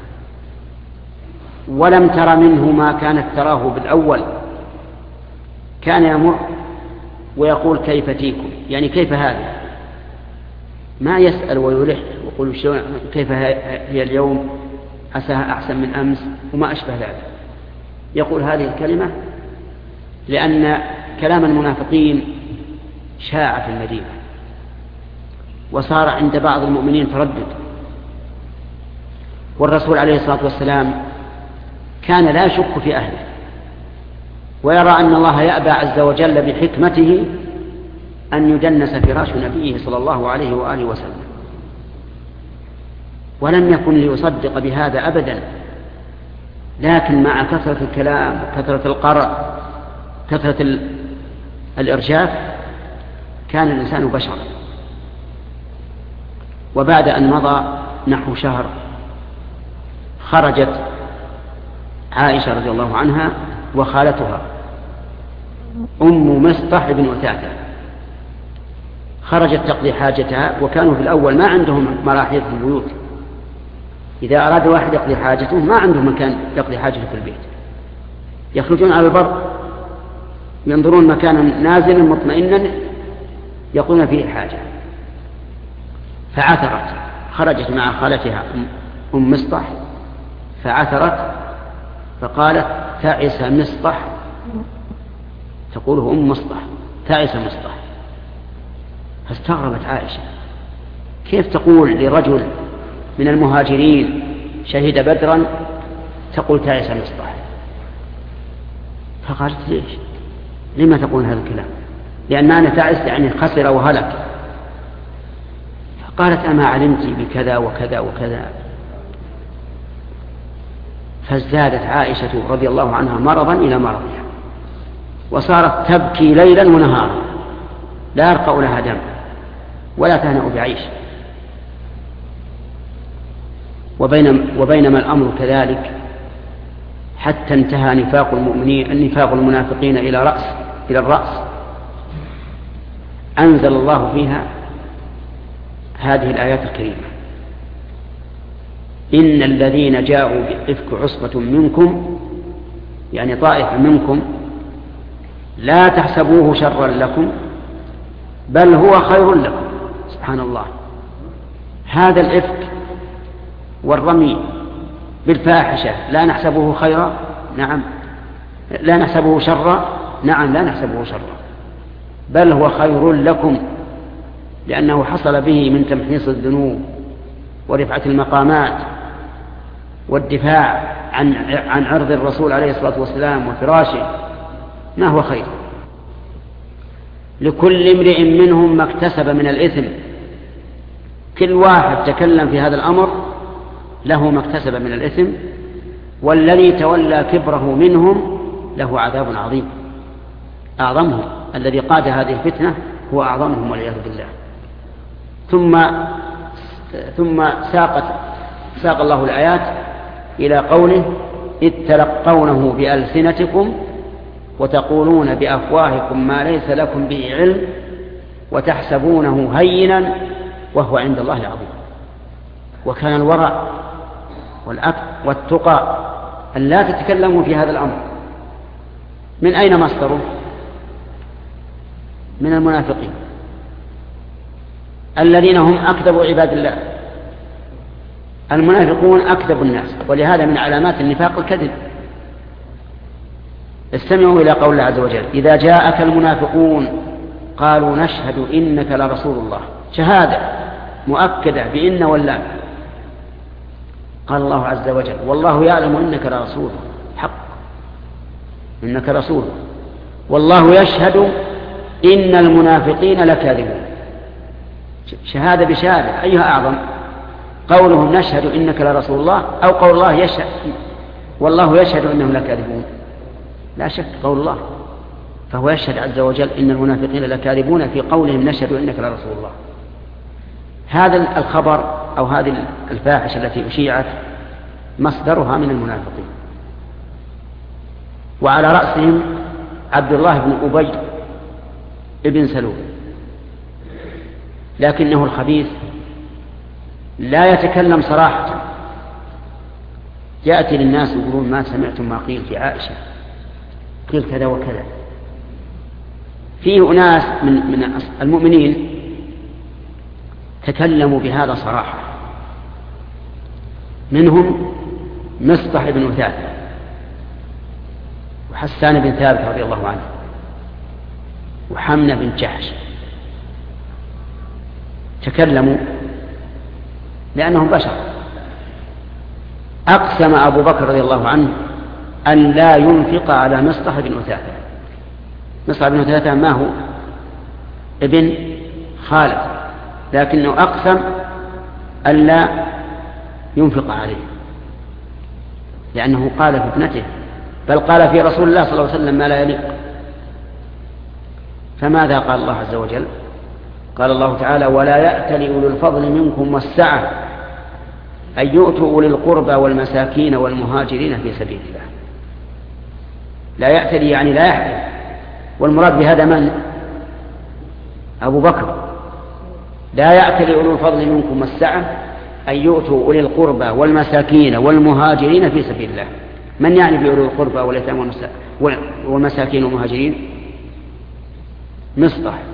ولم تر منه ما كانت تراه بالأول، كان يمر ويقول كيف تيكم، يعني كيف هذا، ما يسأل ويلح ويقول كيف هي اليوم، عساها أحسن من أمس وما أشبه ذلك. يقول هذه الكلمة لأن كلام المنافقين شاع في المدينة، وصار عند بعض المؤمنين تردد. والرسول عليه الصلاة والسلام كان لا يشك في أهله، ويرى أن الله يأبى عز وجل بحكمته أن يدنس فراش نبيه صلى الله عليه وآله وسلم، ولم يكن ليصدق بهذا أبدا. لكن مع كثرة الكلام وكثرة القرع كثرة الإرجاف كان الإنسان بشرا. وبعد أن مضى نحو شهر خرجت عائشة رضي الله عنها وخالتها أم مصطح بن أثاثة خرجت تقضي حاجتها، وكانوا في الأول ما عندهم مراحيض في البيوت، إذا أراد واحد يقضي حاجته ما عندهم مكان يقضي حاجته في البيت، يخرجون على البر ينظرون مكانا نازلا مطمئنا يقولون فيه حاجة، فعثرت، خرجت مع خالتها أم مصطح فعثرت فقالت تعس مصطح، تقوله أم مصطح تعس مصطح. فاستغربت عائشة كيف تقول لرجل من المهاجرين شهد بدرا تقول تعس مصطح؟ فقالت ليش؟ لما تقول هذا الكلام؟ لأن أنا تعس يعني خسر وهلك. فقالت أما علمت بكذا وكذا وكذا؟ فازدادت عائشة رضي الله عنها مرضا إلى مرضها، وصارت تبكي ليلا ونهارا لا يرقى لها دم ولا تهنأ بعيش. وبينما الأمر كذلك حتى انتهى نفاق المنافقين إلى الرأس، أنزل الله فيها هذه الآيات الكريمة: إن الذين جاءوا بإفك عصبة منكم، يعني طائفة منكم، لا تحسبوه شرا لكم بل هو خير لكم. سبحان الله، هذا الإفك والرمي بالفاحشة لا نحسبه خيرا؟ نعم. لا نحسبه شرا؟ نعم لا نحسبه شرا، بل هو خير لكم، لأنه حصل به من تمحيص الذنوب ورفعة المقامات والدفاع عن عرض الرسول عليه الصلاة والسلام وفراشه، ما هو خير. لكل امرئ منهم ما اكتسب من الإثم، كل واحد تكلم في هذا الأمر له ما اكتسب من الإثم، والذي تولى كبره منهم له عذاب عظيم. أعظمهم الذي قاد هذه الفتنة هو أعظمهم والعياذ بالله. ثم ساق الله الآيات إلى قوله: إذ تلقونه بألسنتكم وتقولون بأفواهكم ما ليس لكم به علم وتحسبونه هينا وهو عند الله عظيم. وكان الورع والتقى أن لا تتكلموا في هذا الأمر. من أين مصدره؟ من المنافقين الذين هم أكذب عباد الله. المنافقون أكذب الناس، ولهذا من علامات النفاق الكذب. استمعوا إلى قول الله عز وجل: إذا جاءك المنافقون قالوا نشهد إنك لرسول الله، شهادة مؤكدة بإن واللام. قال الله عز وجل: والله يعلم إنك لرسول حق، إنك رسول، والله يشهد إن المنافقين لكاذبون. شهادة بشهادة، أيها أعظم؟ قولهم نشهد إنك لرسول الله، أو قول الله يشهد والله يشهد إنهم لكاذبون؟ لا شك قول الله، فهو يشهد عز وجل إن المنافقين لكاذبون في قولهم نشهد إنك لرسول الله. هذا الخبر أو هذه الفاحشة التي أشيعت مصدرها من المنافقين، وعلى رأسهم عبد الله بن أبي ابن سلول، لكنه الخبيث لا يتكلم صراحة، يأتي للناس يقولون ما سمعتم ما قيل في عائشة، قيل كذا وكذا. فيه أناس من المؤمنين تكلموا بهذا صراحة، منهم مصطح بن أثاثة وحسان بن ثابت رضي الله عنه وحمنة بن جحش، تكلموا لأنهم بشر. أقسم أبو بكر رضي الله عنه أن لا ينفق على مصطح بن أثاثة. مصطح بن أثاثة ما هو؟ ابن خالد، لكنه أقسم أن لا ينفق عليه، لأنه قال في ابنته، بل قال في رسول الله صلى الله عليه وسلم ما لا يليق. فماذا قال الله عز وجل؟ قال الله تعالى: ولا يأتل أولو الفضل منكم والسعة أن يؤتوا أولي القربى والمساكين والمهاجرين في سبيل الله. لا يأتلي يعني لا يحتل. والمراد بهذا من؟ أبو بكر. لا يأتلي أولو الفضل منكم والسعة أن يؤتوا أولي القربى والمساكين والمهاجرين في سبيل الله. من يعني بأولي القربى واليتامى والمساكين والمهاجرين؟ مصطح.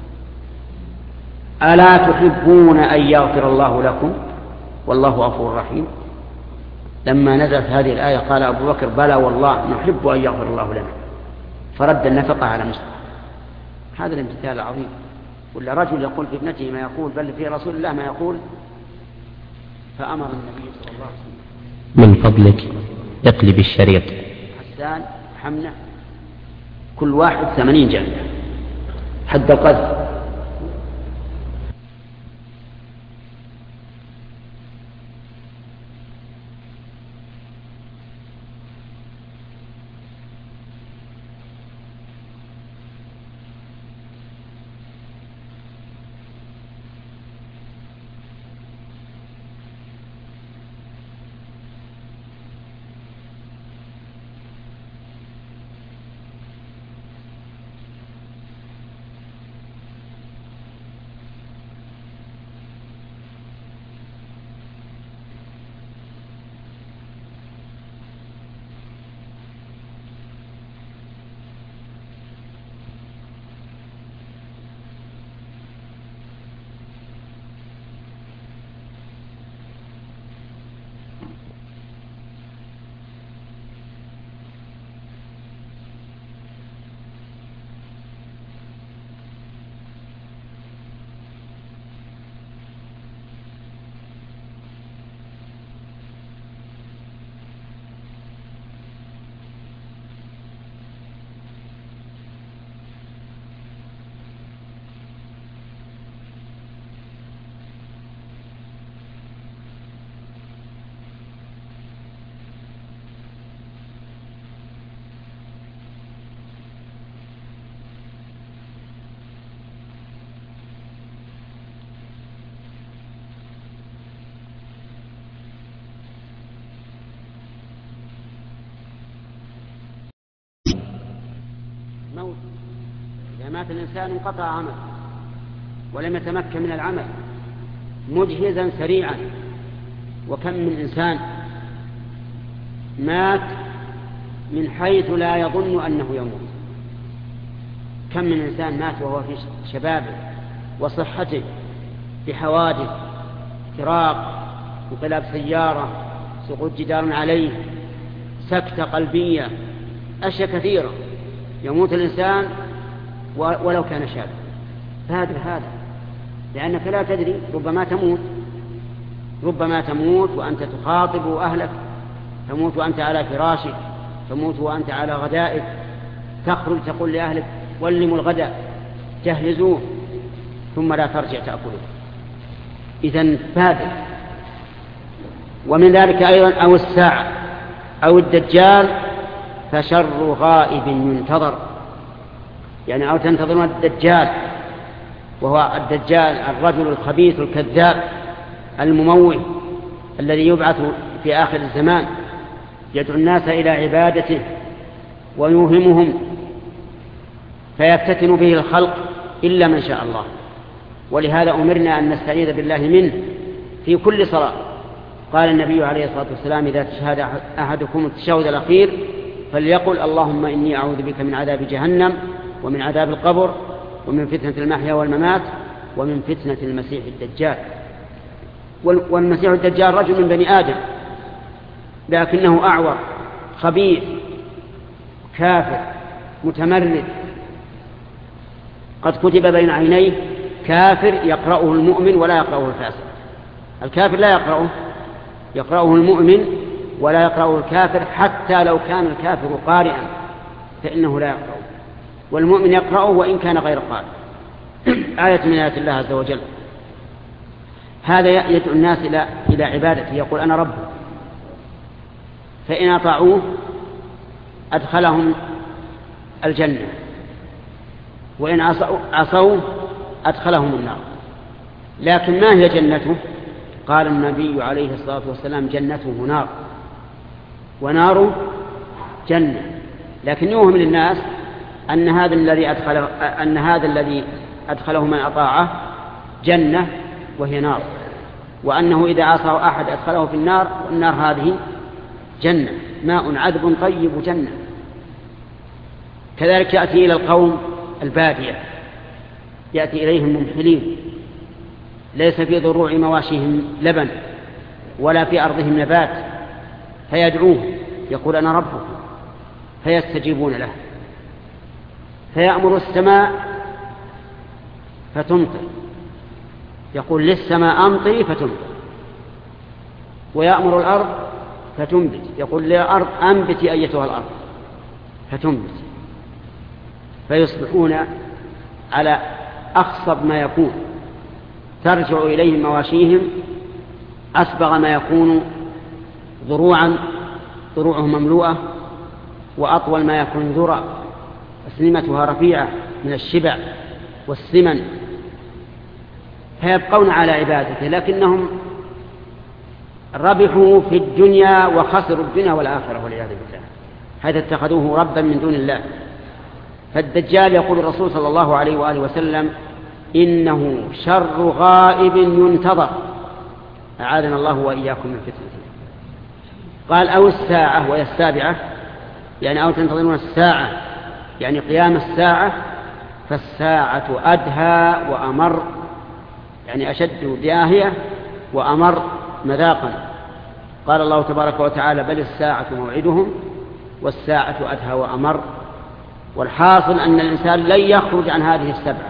ألا تحبون أن يغفر الله لكم والله غفور رحيم؟ لما نزلت هذه الآية قال أبو بكر بلى والله نحب أن يغفر الله لنا، فرد النفقة على مصطح. هذا الامتثال العظيم. ولا رجل يقول في ابنته ما يقول بل في رسول الله ما يقول، فأمر النبي صلى الله عليه وسلم من فضلك اقلب الشريط. حسان حمنة كل واحد 80 جنة حد القذف. موت. إذا مات الإنسان انقطع عمله ولم يتمكن من العمل مجهزا سريعا. وكم من إنسان مات من حيث لا يظن أنه يموت. كم من إنسان مات وهو في شبابه وصحته بحوادث، احتراق، انقلاب سيارة، سقوط جدار عليه، سكتة قلبية، أشياء كثيرة يموت الإنسان ولو كان شابا. فهذا لأنك لا تدري، ربما تموت وأنت تخاطب أهلك، تموت وأنت على فراشك، تموت وأنت على غدائك، تخرج تقول لأهلك ولموا الغداء جهزوه ثم لا ترجع تأكله. إذن بادر. ومن ذلك أيضا أو الساعة أو الدجال فشر غائب ينتظر، يعني أو تنتظرون الدجال، وهو الدجال الرجل الخبيث الكذاب المموه الذي يبعث في آخر الزمان يدعو الناس إلى عبادته ويوهمهم فيفتتن به الخلق إلا من شاء الله. ولهذا أمرنا أن نستعيذ بالله منه في كل صلاة. قال النبي عليه الصلاة والسلام إذا تشهد أحدكم التشهد الأخير فليقل اللهم إني أعوذ بك من عذاب جهنم ومن عذاب القبر ومن فتنة المحيا والممات ومن فتنة المسيح الدجال. والمسيح الدجال رجل من بني آدم لكنه أعور خبيث كافر متمرد، قد كتب بين عينيه كافر يقرأه المؤمن ولا يقرأه الفاسق. الكافر لا يقرأه المؤمن ولا يقرأه الكافر، حتى لو كان الكافر قارئا فإنه لا يقرأه، والمؤمن يقرأه وإن كان غير قارئ. آية من آيات الله عز وجل. هذا يدعو الناس إلى عبادته، يقول أنا رب، فإن أطاعوه أدخلهم الجنة وإن عصوا أدخلهم النار. لكن ما هي جنته؟ قال النبي عليه الصلاة والسلام جنته نار ونار جنة. لكن يوهم للناس أن هذا الذي أدخله من أطاعه جنة وهي نار، وأنه إذا عصاه أحد أدخله في النار، والنار هذه جنة، ماء عذب طيب جنة. كذلك يأتي إلى القوم البادية، يأتي إليهم ممحلين، ليس في ضروع مواشيهم لبن ولا في أرضهم نبات، فيدعوه يقول أنا ربكم، فيستجيبون له، فيأمر السماء فتمطر، يقول للسماء أمطري فتمطر، ويأمر الأرض فتنبت، يقول للأرض أنبتي أيتها الأرض فتنبت، فيصبحون على أخصب ما يكون، ترجع إليهم مواشيهم أسبغ ما يكون ضروعهم مملوءة، وأطول ما يكون ذرع، أسنمتها رفيعة من الشبع والسمن، فيبقون على عبادته، لكنهم ربحوا في الدنيا وخسروا الدنيا والآخرة والعياذ بالله، حيث اتخذوه ربا من دون الله. فالدجال يقول الرسول صلى الله عليه وآله وسلم إنه شر غائب ينتظر، أعاذنا الله وإياكم من فتنته. قال أو الساعة، وهي السابعة، يعني أو تنتظرون الساعة يعني قيام الساعة، فالساعة أدهى وأمر، يعني أشد داهية وأمر مذاقا. قال الله تبارك وتعالى بل الساعة موعدهم والساعة أدهى وأمر. والحاصل أن الإنسان لن يخرج عن هذه السبعة،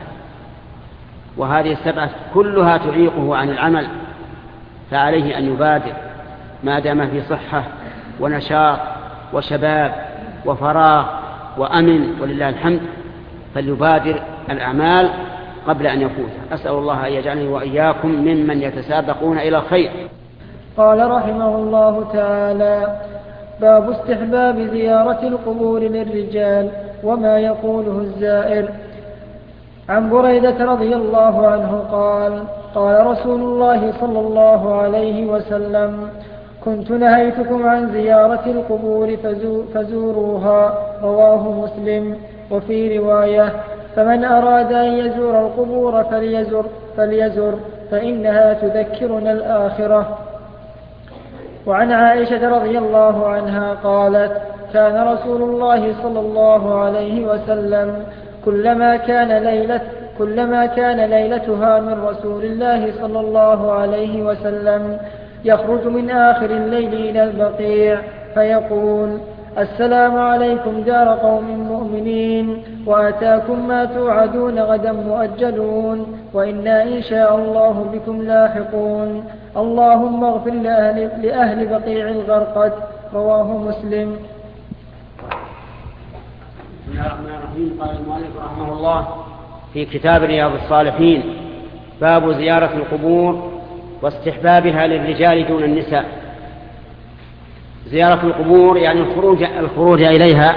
وهذه السبعة كلها تعيقه عن العمل، فعليه أن يبادر ما دام في صحة ونشاط وشباب وفراغ وأمن ولله الحمد، فليبادر الأعمال قبل أن يفوت. أسأل الله أن يجعلني وإياكم ممن يتسابقون إلى الخير. قال رحمه الله تعالى باب استحباب زيارة القبور للرجال وما يقوله الزائر. عن بريدة رضي الله عنه قال قال رسول الله صلى الله عليه وسلم كنت نهيتكم عن زيارة القبور فزوروها، رواه مسلم. وفي رواية فمن أراد أن يزور القبور فليزر فإنها تذكرنا الآخرة. وعن عائشة رضي الله عنها قالت كان رسول الله صلى الله عليه وسلم كلما كان ليلتها من رسول الله صلى الله عليه وسلم يخرج من آخر الليل إلى البقيع فيقول السلام عليكم دار قوم مؤمنين، وأتاكم ما توعدون غدا مؤجلون، وإنا إن شاء الله بكم لاحقون، اللهم اغفر لأهل بقيع الغرقد، رواه مسلم. بسم الله الرحمن الرحيم. قال المؤلف رحمه الله في كتاب رياض الصالحين باب زيارة القبور واستحبابها للرجال دون النساء. زيارة القبور يعني الخروج إليها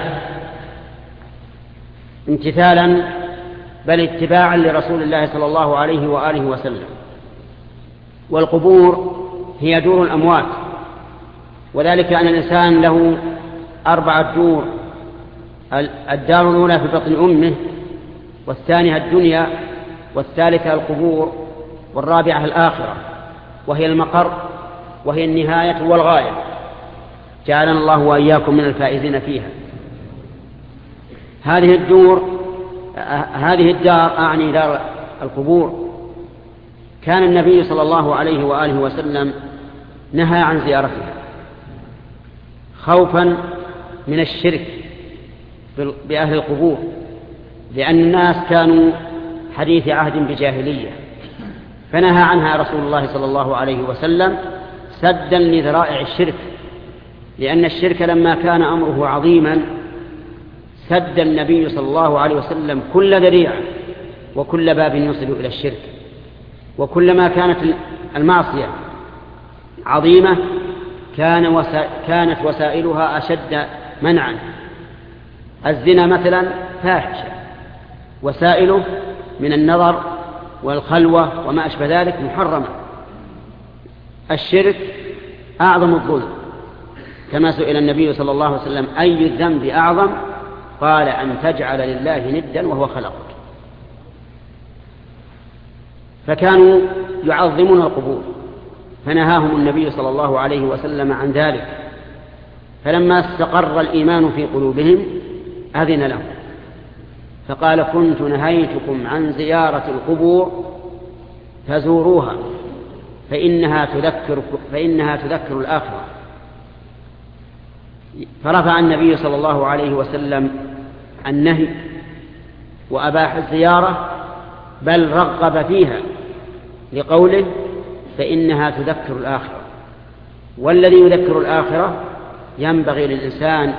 امتثالا بل اتباعا لرسول الله صلى الله عليه وآله وسلم. والقبور هي دور الأموات، وذلك أن الإنسان له 4 دور: الدار الأولى في بطن أمه، والثانية الدنيا، والثالثة القبور، والرابعة الآخرة، وهي المقر وهي النهاية والغاية. جعلنا الله وإياكم من الفائزين فيها. هذه الدار أعني دار القبور، كان النبي صلى الله عليه وآله وسلم نهى عن زيارتها خوفا من الشرك بأهل القبور، لأن الناس كانوا حديث عهد بجاهلية، فنهى عنها رسول الله صلى الله عليه وسلم سدا لذرائع الشرك، لأن الشرك لما كان أمره عظيما سد النبي صلى الله عليه وسلم كل ذريعة وكل باب يوصل إلى الشرك. وكلما كانت المعصية عظيمة كانت وسائلها أشد منعا. الزنا مثلا فاحشة، وسائله من النظر والخلوة وما أشبه ذلك محرمة. الشرك أعظم الظلم، كما سئل النبي صلى الله عليه وسلم أي الذنب أعظم؟ قال أن تجعل لله ندا وهو خلقك. فكانوا يعظمون القبور، فنهاهم النبي صلى الله عليه وسلم عن ذلك. فلما استقر الإيمان في قلوبهم أذن لهم، فقال كنت نهيتكم عن زيارة القبور فزوروها فإنها تذكر الآخرة. فرفع النبي صلى الله عليه وسلم النهي وأباح الزيارة، بل رغب فيها لقوله فإنها تذكر الآخرة. والذي يذكر الآخرة ينبغي للإنسان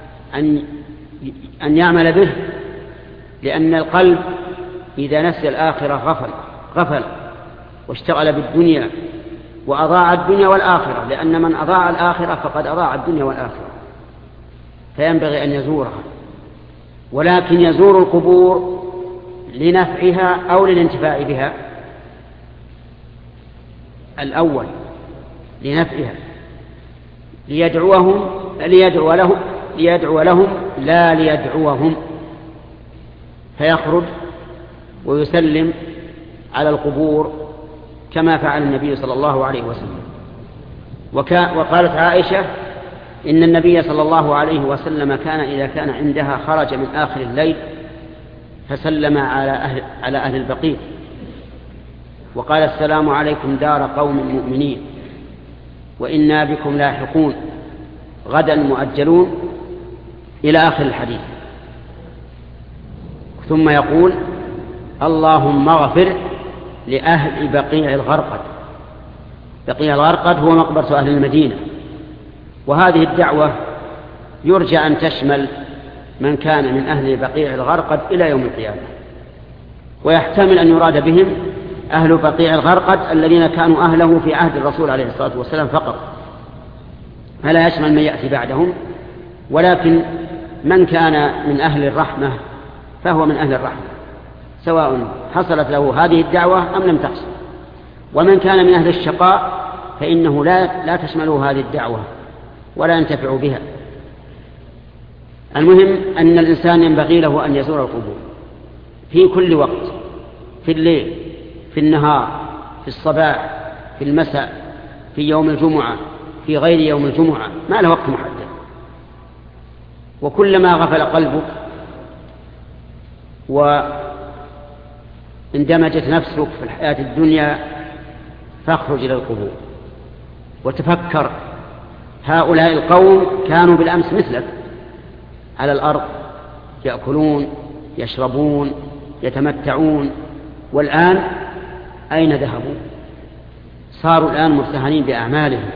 أن يعمل به، لأن القلب إذا نسي الآخرة غفل واشتغل بالدنيا وأضاع الدنيا والآخرة، لأن من أضاع الآخرة فقد أضاع الدنيا والآخرة. فينبغي أن يزورها، ولكن يزور القبور لنفعها أو للانتفاع بها. الأول لنفعها، ليدعو لهم لا ليدعوهم، فيخرج ويسلم على القبور كما فعل النبي صلى الله عليه وسلم. وقالت عائشة إن النبي صلى الله عليه وسلم كان إذا كان عندها خرج من آخر الليل فسلم على أهل البقيع وقال السلام عليكم دار قوم مؤمنين وإنا بكم لاحقون غدا مؤجلون إلى آخر الحديث. ثم يقول اللهم اغفر لأهل بقيع الغرقد. بقيع الغرقد هو مقبرة أهل المدينة، وهذه الدعوة يرجى أن تشمل من كان من أهل بقيع الغرقد إلى يوم القيامة، ويحتمل أن يراد بهم أهل بقيع الغرقد الذين كانوا أهله في عهد الرسول عليه الصلاة والسلام فقط، فلا يشمل من يأتي بعدهم. ولكن من كان من أهل الرحمة فهو من أهل الرحمة سواء حصلت له هذه الدعوة أم لم تحصل. ومن كان من أهل الشقاء فإنه لا تشمله هذه الدعوة ولا ينتفع بها. المهم أن الإنسان ينبغي له أن يزور القبور في كل وقت، في الليل، في النهار، في الصباح، في المساء، في يوم الجمعة، في غير يوم الجمعة، ما له وقت محدد. وكلما غفل قلبك واندمجت نفسك في الحياة الدنيا فاخرج إلى القبور وتفكر. هؤلاء القوم كانوا بالأمس مثلك على الأرض يأكلون يشربون يتمتعون، والآن أين ذهبوا؟ صاروا الآن مرتهنين بأعمالهم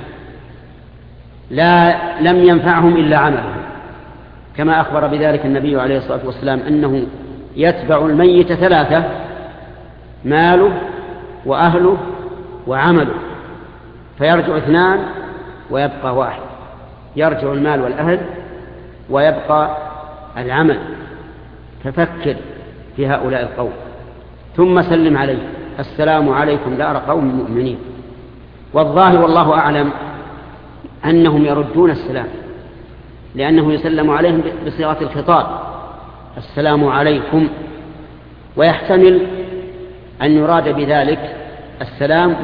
لم ينفعهم إلا عملهم، كما أخبر بذلك النبي عليه الصلاة والسلام أنه يتبع الميت ثلاثة: ماله وأهله وعمله، فيرجع اثنان ويبقى واحد، يرجع المال والأهل ويبقى العمل. ففكر في هؤلاء القوم ثم سلم عليه السلام عليكم دار قوم مؤمنين. والظاهر والله أعلم أنهم يردون السلام، لأنه يسلم عليهم بصيغة الخطاب السلام عليكم، ويحتمل أن يراد بذلك السلام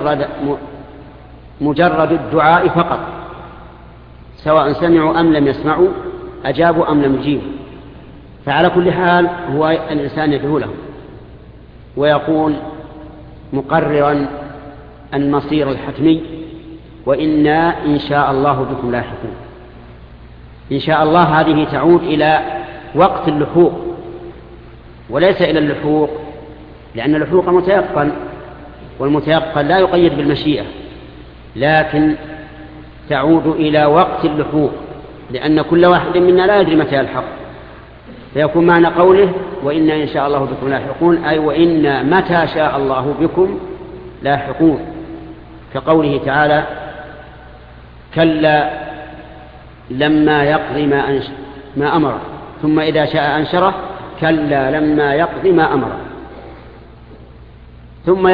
مجرد الدعاء فقط، سواء سمعوا أم لم يسمعوا، أجابوا أم لم يجيبوا. فعلى كل حال هو الإنسان يدعو لهم ويقول مقررا المصير الحتمي: وإنا إن شاء الله بكم لاحقون. إن شاء الله هذه تعود إلى وقت اللحوق وليس إلى اللحوق، لأن اللحوق متيقن، والمتيقن لا يقيد بالمشيئة، لكن تعود إلى وقت اللحوق، لأن كل واحد منا لا يدري متى يلحق. فيكون معنى قوله وإنا إن شاء الله بكم لاحقون أي وإنا متى شاء الله بكم لاحقون، كقوله تعالى: كلا لما يقضي ما أمره ثم إذا شاء أنشره كلا لما يقضي ما أمره. ثم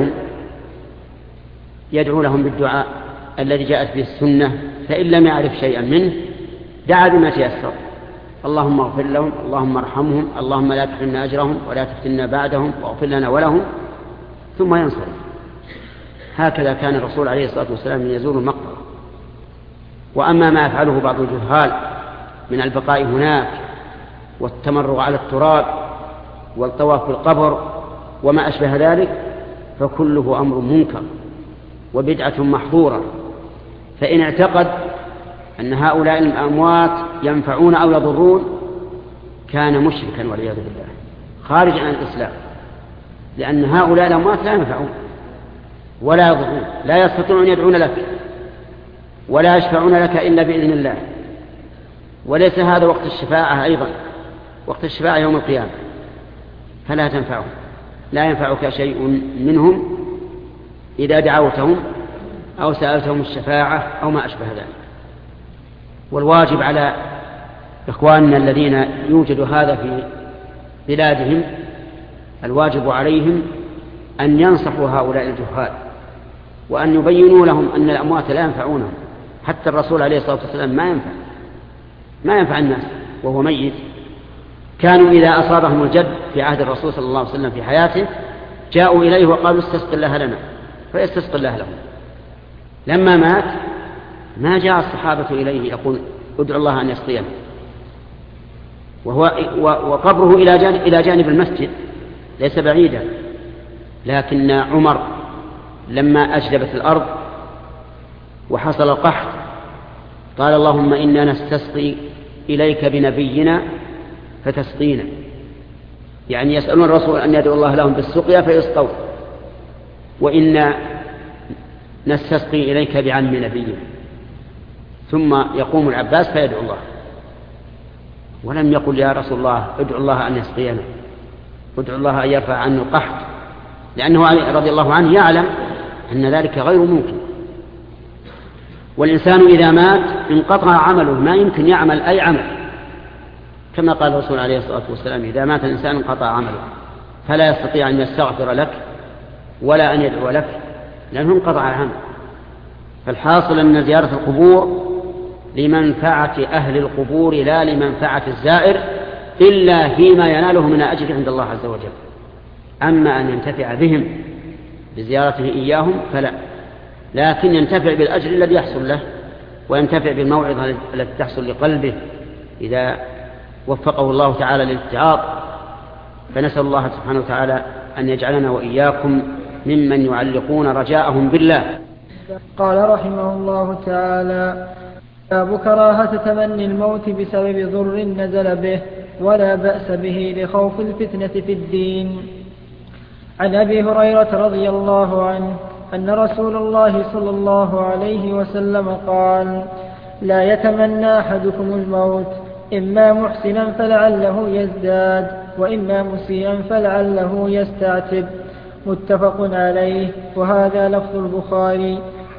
يدعو لهم بالدعاء الذي جاءت به السنة، فإن لم يعرف شيئا منه دعا بما تيسر، اللهم اغفر لهم، اللهم ارحمهم، اللهم لا تحرمنا أجرهم ولا تفتنا بعدهم واغفر لنا ولهم، ثم ينصرف. هكذا كان الرسول عليه الصلاة والسلام يزور المقبرة. وأما ما يفعله بعض الجهال من البقاء هناك والتمرغ على التراب والطواف في القبر وما أشبه ذلك فكله أمر منكر وبدعة محظورة. فإن اعتقد أن هؤلاء الأموات ينفعون أو يضرون كان مشركا والعياذ بالله خارج عن الإسلام، لأن هؤلاء الأموات لا ينفعون ولا يضرون، لا يستطيعون يدعون لك ولا يشفعون لك إلا بإذن الله. وليس هذا وقت الشفاعة أيضا، وقت الشفاعة يوم القيامة فلا تنفعهم، لا ينفعك شيء منهم إذا دعوتهم أو سألتهم الشفاعة أو ما أشبه ذلك. والواجب على إخواننا الذين يوجد هذا في بلادهم، الواجب عليهم أن ينصحوا هؤلاء الجهال وأن يبينوا لهم أن الأموات لا ينفعونهم. حتى الرسول عليه الصلاة والسلام ما ينفع الناس وهو ميت. كانوا إذا أصابهم الجد في عهد الرسول صلى الله عليه وسلم في حياته جاءوا إليه وقالوا استسق الله لنا، فيستسق الله لهم. لما مات ما جاء الصحابة إليه يقول ادعو الله أن يسقينا، وقبره إلى جانب المسجد ليس بعيدا. لكن عمر لما أجدبت الأرض وحصل القحط قال اللهم إنا نستسقي إليك بنبينا فتسقينا، يعني يسألون الرسول أن يدعو الله لهم بالسقيا فيسقوا، وإنا نستسقي إليك بعم نبينا. ثم يقوم العباس فيدعو الله، ولم يقل يا رسول الله ادعو الله أن يسقينا، ادعو الله أن يرفع عنه القحط، لأنه رضي الله عنه يعلم أن ذلك غير ممكن. والإنسان إذا مات انقطع عمله، ما يمكن يعمل أي عمل، كما قال الرسول عليه الصلاة والسلام إذا مات الإنسان انقطع عمله، فلا يستطيع أن يستغفر لك ولا أن يدعو لك لأنه انقطع العمل. فالحاصل أن زيارة القبور لمنفعة أهل القبور لا لمنفعة الزائر إلا فيما يناله من أجر عند الله عز وجل. أما أن ينتفع بهم بزيارته إياهم فلا، لكن ينتفع بالأجر الذي يحصل له وينتفع بالموعظة التي تحصل لقلبه إذا وفقه الله تعالى للاتعاظ. فنسأل الله سبحانه وتعالى أن يجعلنا وإياكم ممن يعلقون رجاءهم بالله. قال رحمه الله تعالى: باب كراهة تمني الموت بسبب ضر نزل به ولا بأس به لخوف الفتنة في الدين. عن أبي هريرة رضي الله عنه أن رسول الله صلى الله عليه وسلم قال: لا يتمنى أحدكم الموت، إما محسنا فلعله يزداد وإما مسيئا فلعله يستعتب. متفق عليه، وهذا لفظ البخاري.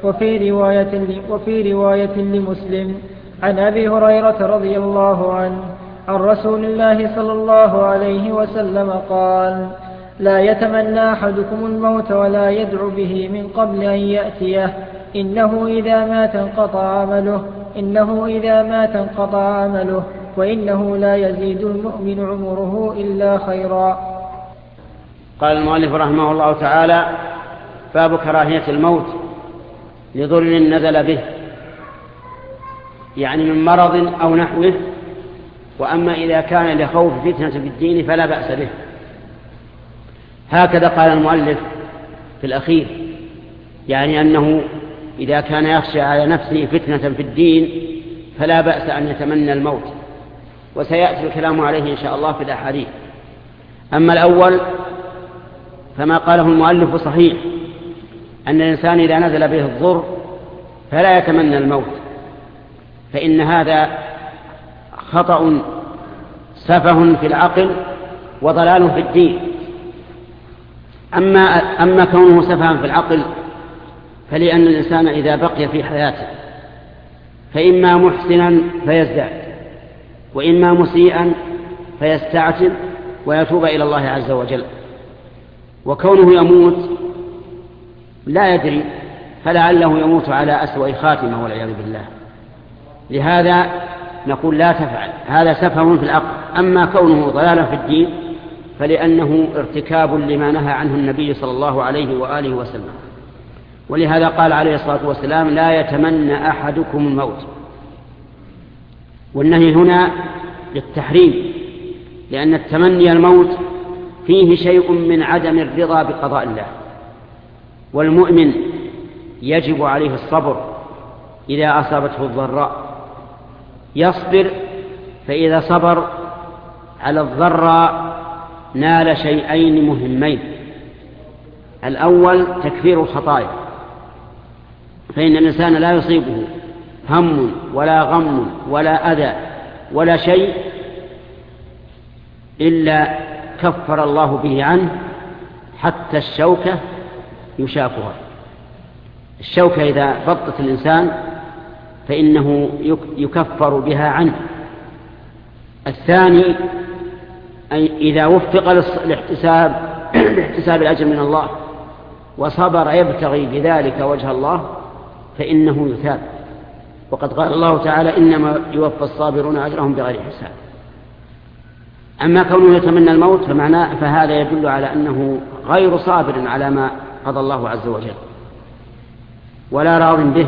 وفي رواية لمسلم عن أبي هريرة رضي الله عنه عن رسول الله صلى الله عليه وسلم قال: لا يتمنى أحدكم الموت ولا يدعو به من قبل أن يأتيه، إنه إذا مات انقطع عمله وإنه لا يزيد المؤمن عمره إلا خيرا. قال المؤلف رحمه الله تعالى: باب كراهية الموت لضر نزل به، يعني من مرض أو نحوه. وأما إذا كان لخوف فتنة في الدين فلا بأس به. هكذا قال المؤلف في الأخير، يعني أنه إذا كان يخشى على نفسه فتنة في الدين فلا بأس أن يتمنى الموت، وسيأتي الكلام عليه إن شاء الله في الأحاديث. أما الأول فما قاله المؤلف صحيح، أن الإنسان إذا نزل به الضر فلا يتمنى الموت، فإن هذا خطأ سفه في العقل وضلال في الدين. أما كونه سفها في العقل فلأن الإنسان إذا بقي في حياته فإما محسنا فيزداد وإما مسيئا فيستعتب ويتوب إلى الله عز وجل. وكونه يموت لا يدري، فلعله يموت على أسوأ خاتمة والعياذ بالله. لهذا نقول لا تفعل، هذا سفه في العقل. أما كونه ضلالا في الدين فلأنه ارتكاب لما نهى عنه النبي صلى الله عليه وآله وسلم. ولهذا قال عليه الصلاة والسلام لا يتمنى أحدكم الموت، والنهي هنا للتحريم، لأن التمني الموت فيه شيء من عدم الرضا بقضاء الله. والمؤمن يجب عليه الصبر إذا أصابته الضراء، يصبر، فإذا صبر على الضراء نال شيئين مهمين: الأول تكفير الخطايا، فإن الإنسان لا يصيبه هم ولا غم ولا أذى ولا شيء إلا كفر الله به عنه، حتى الشوكة يشاكها. الشوكة إذا بطت الإنسان فإنه يكفر بها عنه. الثاني إذا وفق لاحتساب الأجر من الله وصبر يبتغي بذلك وجه الله فإنه يثاب. وقد قال الله تعالى إنما يوفى الصابرون أجرهم بغير حساب. أما كونه يتمنى الموت فهذا يدل على أنه غير صابر على ما قضى الله عز وجل ولا راض به.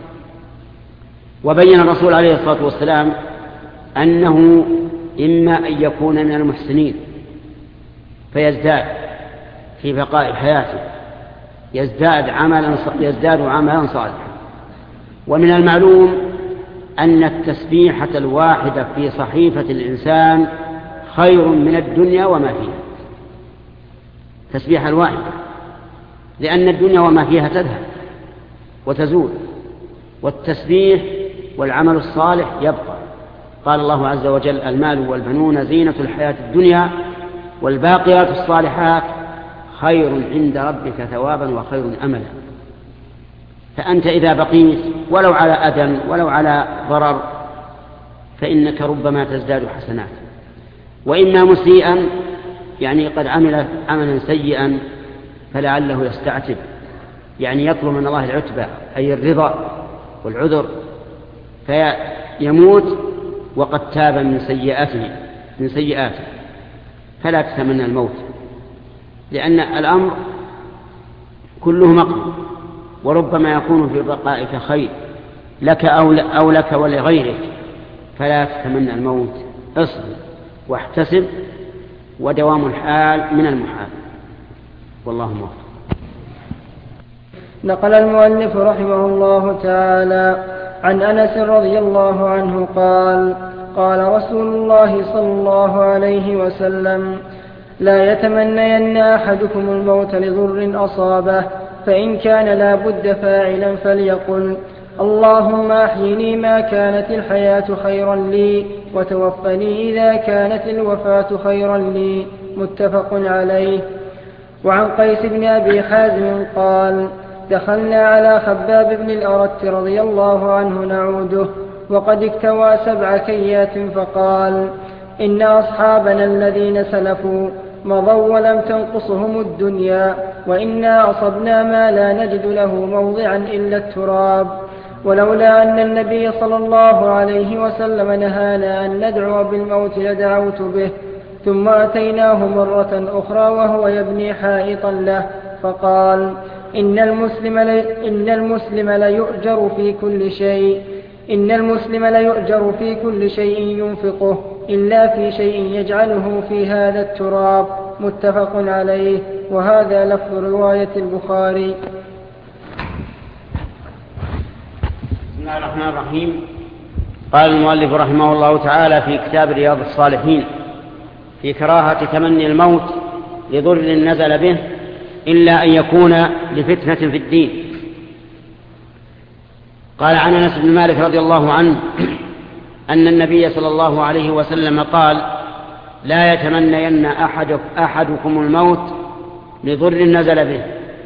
وبين الرسول عليه الصلاة والسلام أنه إما أن يكون من المحسنين فيزداد في بقاء حياته، يزداد عملا صالحا. ومن المعلوم أن التسبيحة الواحدة في صحيفة الإنسان خير من الدنيا وما فيها. تسبيحة الواحدة، لأن الدنيا وما فيها تذهب وتزول، والتسبيح والعمل الصالح يبقى. قال الله عز وجل المال والبنون زينة الحياة الدنيا والباقيات الصالحات خير عند ربك ثوابا وخير أملا. فأنت إذا بقيت ولو على أذى ولو على ضرر فإنك ربما تزداد حسنات. وإما مسيئا يعني قد عمل عملا سيئا فلعله يستعتب، يعني يطلب من الله العتبة أي الرضا والعذر، فيموت وقد تاب من سيئاته. فلا تتمنى الموت، لأن الأمر كله مقضي، وربما يكون في بقائك خير لك أو لك ولغيرك. فلا تتمنى الموت، اصبر واحتسب، ودوام الحال من المحال. والله موفق. نقل المؤلف رحمه الله تعالى عن أنس رضي الله عنه قال: قال رسول الله صلى الله عليه وسلم: لا يتمنين أحدكم الموت لضر أصابه، فإن كان لا بد فاعلا فليقل: اللهم أحيني ما كانت الحياة خيرا لي، وتوفني إذا كانت الوفاة خيرا لي. متفق عليه. وعن قيس بن أبي حازم قال: دخلنا على خباب بن الأرت رضي الله عنه نعوده وقد اكتوى 7 كيات، فقال: إن أصحابنا الذين سلفوا مضوا ولم تنقصهم الدنيا، وإنا أصبنا ما لا نجد له موضعا إلا التراب، ولولا أن النبي صلى الله عليه وسلم نهانا أن ندعو بالموت لدعوت به. ثم أتيناه مرة أخرى وهو يبني حائطا له، فقال: إن المسلم ليؤجر في كل شيء ينفقه إلا في شيء يجعله في هذا التراب. متفق عليه. وهذا لفظ رواية البخاري. بسم الله الرحمن الرحيم. قال المؤلف رحمه الله تعالى في كتاب رياض الصالحين في كراهة تمني الموت لضر نزل به إلا أن يكون لفتنة في الدين. قال عن أنس بن مالك رضي الله عنه أن النبي صلى الله عليه وسلم قال: لا يتمنين أحدكم الموت لضر نزل به،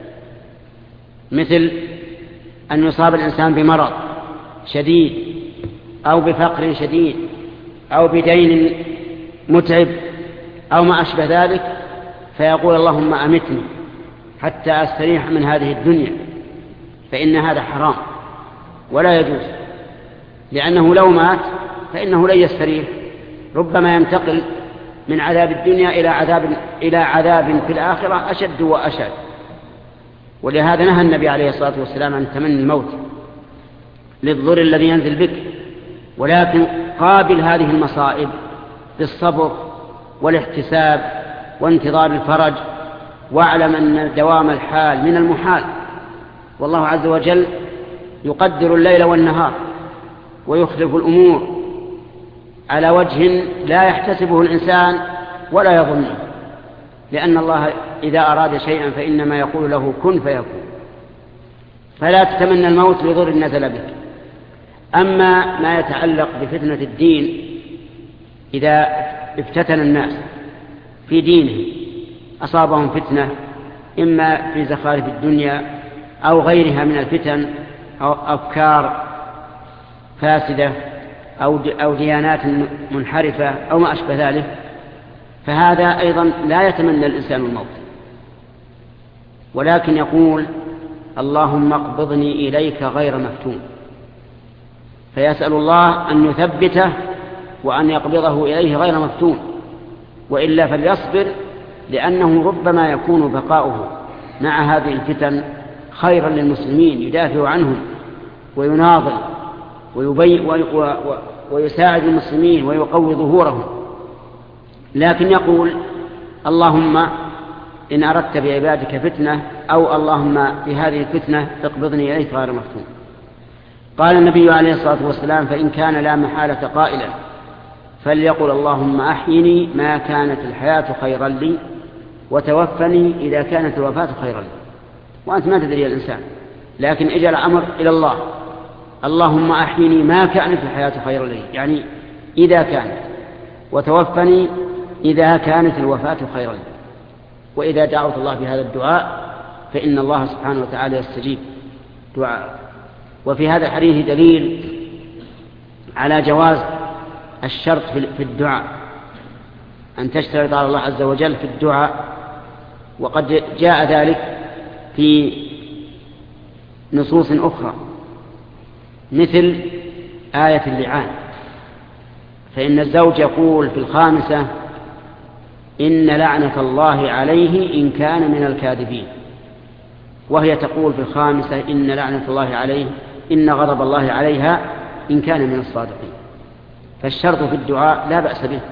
مثل أن يصاب الإنسان بمرض شديد أو بفقر شديد أو بدين متعب أو ما أشبه ذلك، فيقول: اللهم أمتني حتى أستريح من هذه الدنيا، فإن هذا حرام ولا يجوز، لأنه لو مات فإنه لن يستريح، ربما ينتقل من عذاب الدنيا إلى عذاب في الآخرة أشد وأشد. ولهذا نهى النبي عليه الصلاة والسلام عن تمني الموت للضر الذي ينزل بك، ولكن قابل هذه المصائب بالصبر والاحتساب وانتظار الفرج، واعلم أن دوام الحال من المحال، والله عز وجل يقدر الليل والنهار ويخلف الأمور على وجه لا يحتسبه الإنسان ولا يظنه، لأن الله إذا أراد شيئا فإنما يقول له كن فيكون. فلا تتمنى الموت لضر نزل بك. أما ما يتعلق بفتنة الدين، إذا افتتن الناس في دينهم أصابهم فتنة إما في زخارف الدنيا أو غيرها من الفتن أو أفكار فاسدة أو ديانات منحرفة أو ما أشبه ذلك، فهذا أيضا لا يتمنى الإنسان الموت، ولكن يقول اللهم اقبضني إليك غير مفتون، فيسأل الله أن يثبته وأن يقبضه إليه غير مفتون، وإلا فليصبر، لأنه ربما يكون بقاؤه مع هذه الفتن خيرا للمسلمين، يدافع عنهم ويناضل ويساعد المسلمين ويقوي ظهورهم. لكن يقول اللهم إن أردت بعبادك فتنة، أو اللهم بهذه الفتنة اقبضني إليك غير مفتون. قال النبي عليه الصلاة والسلام فإن كان لا محالة قائلا فليقل اللهم أحيني ما كانت الحياة خيرا لي وتوفني إذا كانت الوفاة خيرا لي. وأنت ما تدري الإنسان، لكن اجعل الأمر إلى الله، اللهم أحيني ما كانت الحياة خيرا لي، يعني إذا كانت، وتوفني إذا كانت الوفاة خيرا لي. وإذا دعوت الله بهذا الدعاء فإن الله سبحانه وتعالى يستجيب دعاء. وفي هذا الحديث دليل على جواز الشرط في الدعاء، أن تشترط على الله عز وجل في الدعاء، وقد جاء ذلك في نصوص أخرى مثل آية اللعان، فإن الزوج يقول في الخامسة إن لعنة الله عليه إن كان من الكاذبين، وهي تقول في الخامسة إن لعنة الله عليه إن غضب الله عليها إن كان من الصادقين. فالشرط في الدعاء لا بأس به.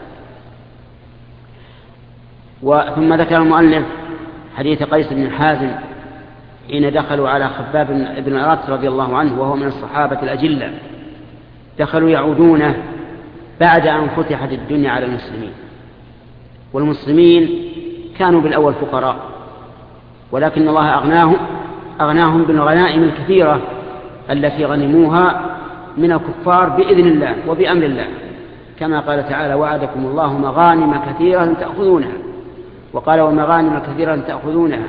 ثم ذكر المؤلف حديث قيس بن حازم حين دخلوا على خباب بن الأرت رضي الله عنه وهو من الصحابة الأجلة، دخلوا يعودونه بعد أن فتحت الدنيا على المسلمين، والمسلمين كانوا بالأول فقراء، ولكن الله أغناهم بالغنائم الكثيرة التي غنموها من الكفار بإذن الله وبأمر الله، كما قال تعالى وعدكم الله مغانم كثيرة تأخذونها، وقال ومغانم كثيرة تأخذونها.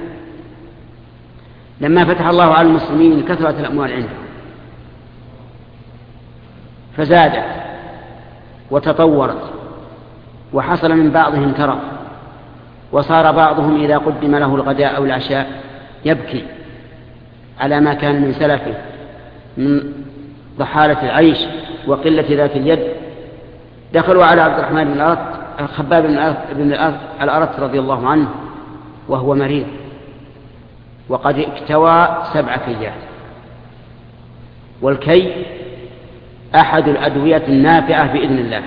لما فتح الله على المسلمين كثرت الأموال عندهم فزادت وتطورت، وحصل من بعضهم ترف، وصار بعضهم إذا قدم له الغداء أو العشاء يبكي على ما كان من سلفه من ضحالة العيش وقلة ذات اليد. دخلوا على عبد الرحمن بن الأرت خباب بن الأرت رضي الله عنه وهو مريض وقد اكتوى 7 كيات، والكي أحد الأدوية النافعة بإذن الله،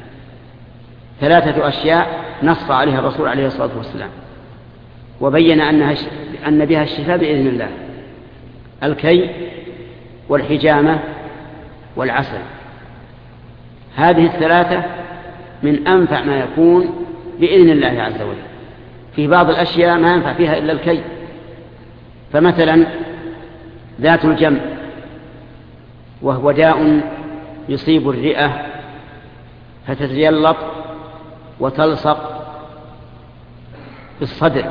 3 أشياء نص عليها الرسول عليه الصلاة والسلام وبين أن بها الشفاء بإذن الله: الكي والحجامة والعسل. هذه ال3 من أنفع ما يكون بإذن الله عز وجل. في بعض الأشياء ما ينفع فيها إلا الكي، فمثلا ذات الجنب وهو داء يصيب الرئة فتتجلط وتلصق بالصدر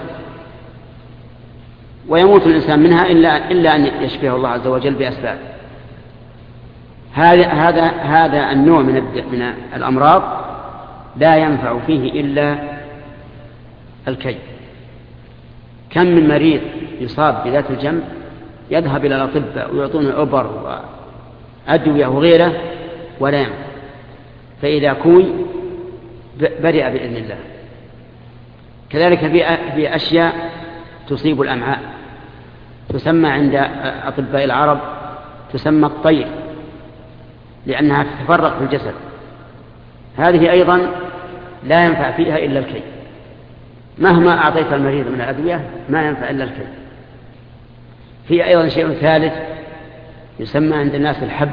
ويموت الإنسان منها إلا أن يشفيه الله عز وجل بأسباب. هذا النوع من الأمراض لا ينفع فيه إلا الكي. كم من مريض يصاب بذات الجنب يذهب إلى الأطباء ويعطون عبر وأدوية وغيره ولا ينفع. فإذا كوي برئ بإذن الله. كذلك في أشياء تصيب الأمعاء تسمى عند أطباء العرب تسمى الطير، لأنها تتفرق في الجسد. هذه أيضا لا ينفع فيها إلا الكي، مهما أعطيت المريض من الأدوية ما ينفع إلا الكي. في أيضا شيء ثالث يسمى عند الناس الحبة،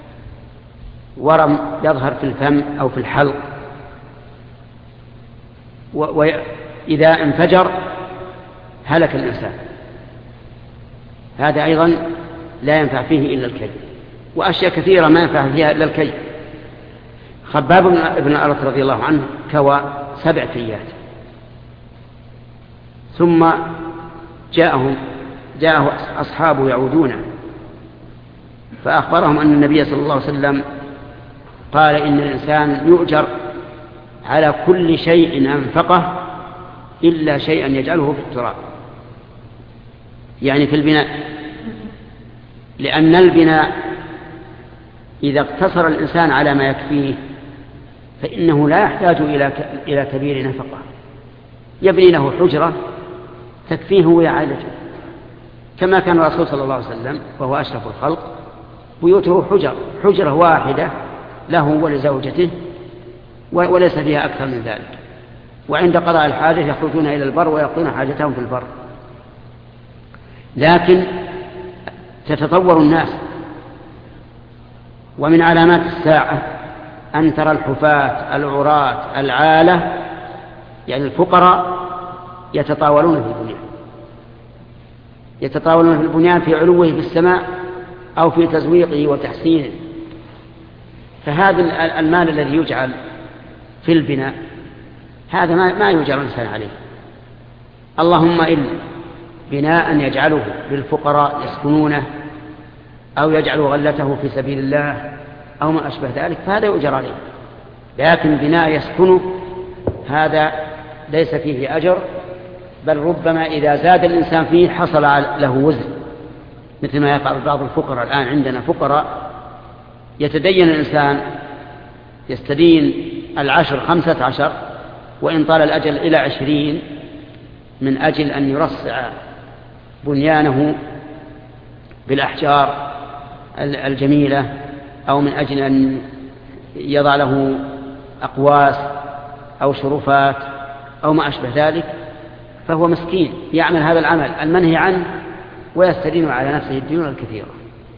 ورم يظهر في الفم أو في الحلق، وإذا انفجر هلك الإنسان. هذا أيضا لا ينفع فيه إلا الكي، وأشياء كثيرة ما ينفع فيها إلا الكي. خباب بن الأرت رضي الله عنه كوى 7 كيات، ثم جاءه أصحابه يعودون فأخبرهم أن النبي صلى الله عليه وسلم قال إن الإنسان يؤجر على كل شيء أنفقه إلا شيئا يجعله في التراب، يعني في البناء، لأن البناء إذا اقتصر الإنسان على ما يكفيه فإنه لا يحتاج إلى كبير نفقة، يبني له حجرة تكفيه ويعالجه، كما كان الرسول صلى الله عليه وسلم وهو أشرف الخلق بيوته حجرة واحدة له ولزوجته وليس فيها أكثر من ذلك، وعند قضاء الحاجة يخرجون إلى البر ويقضون حاجتهم في البر. لكن تتطور الناس، ومن علامات الساعة أن ترى الحفاة العراة العالة يعني الفقراء يتطاولون في البنيان في علوه في السماء أو في تزويقه وتحسينه. فهذا المال الذي يجعل في البناء هذا ما يجعل الإنسان عليه، اللهم إلا بناء يجعله للفقراء يسكنونه أو يجعل غلته في سبيل الله أو ما أشبه ذلك فهذا يؤجر عليه. لكن بناء يسكنه هذا ليس فيه أجر، بل ربما إذا زاد الإنسان فيه حصل له وزن، مثل ما يفعل بعض الفقراء. الآن عندنا فقراء يتدين الإنسان يستدين 10 15 وإن طال الأجل إلى 20 من أجل أن يرصع بنيانه بالأحجار الجميلة، أو من أجل أن يضع له أقواس أو شرفات أو ما أشبه ذلك، فهو مسكين يعمل هذا العمل المنهي عنه ويستدين على نفسه الديون الكثيرة.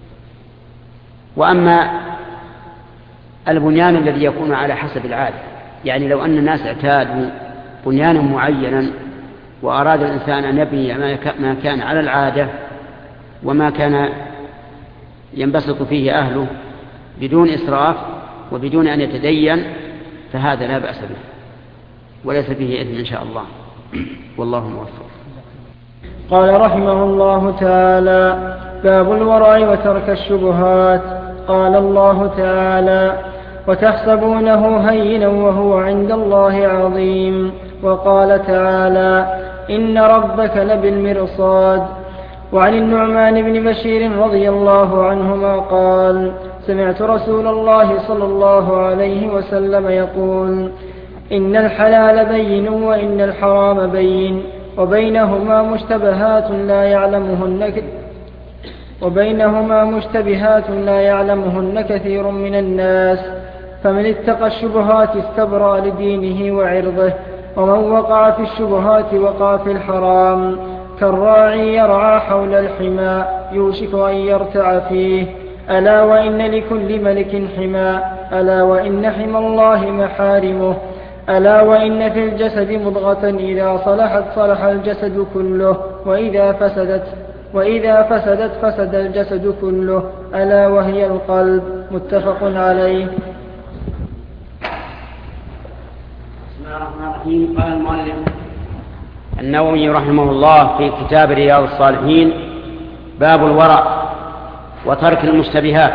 وأما البنيان الذي يكون على حسب العادة، يعني لو أن الناس اعتادوا بنيانا معينا وأراد الإنسان أن يبني ما كان على العادة وما كان ينبسط فيه أهله بدون إسراف وبدون أن يتدين، فهذا لا بأس به وليس فيه إثم إن شاء الله، والله موفق. قال رحمه الله تعالى: باب الورع وترك الشبهات. قال الله تعالى: وتحسبونه هينا وهو عند الله عظيم. وقال تعالى: إن ربك لبالمرصاد. وعن النعمان بن بشير رضي الله عنهما قال: سمعت رسول الله صلى الله عليه وسلم يقول: إن الحلال بين وإن الحرام بين وبينهما مشتبهات لا يعلمهن كثير من الناس، فمن اتقى الشبهات استبرأ لدينه وعرضه، ومن وقع في الشبهات وقع في الحرام، كالراعي يرعى حول الحمى يوشك أن يرتع فيه. ألا وإن لكل ملك حمى، ألا وإن حمى الله محارمه، ألا وإن في الجسد مضغة إذا صلحت صلح الجسد كله، وإذا فسدت فسد الجسد كله، ألا وهي القلب. متفق عليه. بسم الله الرحمن الرحيم. قال المؤلف النووي رحمه الله في كتاب رياض الصالحين: باب الورع وترك المشتبهات.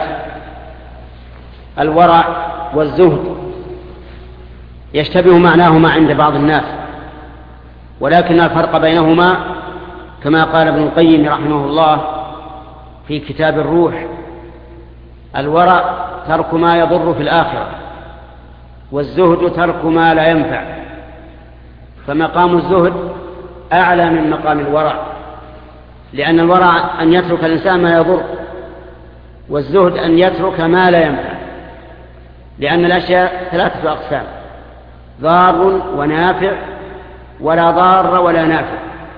الورع والزهد يشتبه معناهما عند بعض الناس، ولكن الفرق بينهما كما قال ابن القيم رحمه الله في كتاب الروح: الورع ترك ما يضر في الآخرة، والزهد ترك ما لا ينفع، فمقام الزهد أعلى من مقام الورع، لأن الورع أن يترك الإنسان ما يضر، والزهد أن يترك ما لا ينفع، لأن الأشياء 3 أقسام: ضار ونافع ولا ضار ولا نافع،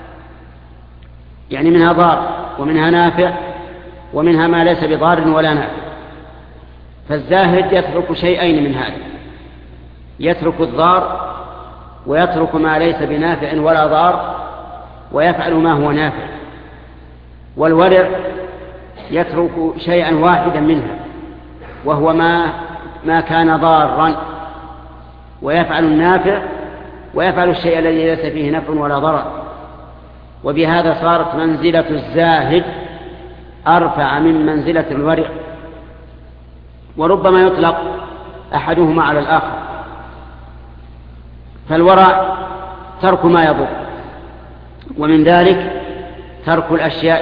يعني منها ضار ومنها نافع ومنها ما ليس بضار ولا نافع. فالزاهد يترك شيئين من هذا، يترك الضار ويترك ما ليس بنافع ولا ضار ويفعل ما هو نافع. والورع يترك شيئا واحدا منها وهو ما كان ضارا، ويفعل النافع ويفعل الشيء الذي ليس فيه نفع ولا ضرر. وبهذا صارت منزلة الزاهد أرفع من منزلة الورع، وربما يطلق أحدهما على الآخر. فالورع ترك ما يضر، ومن ذلك ترك الأشياء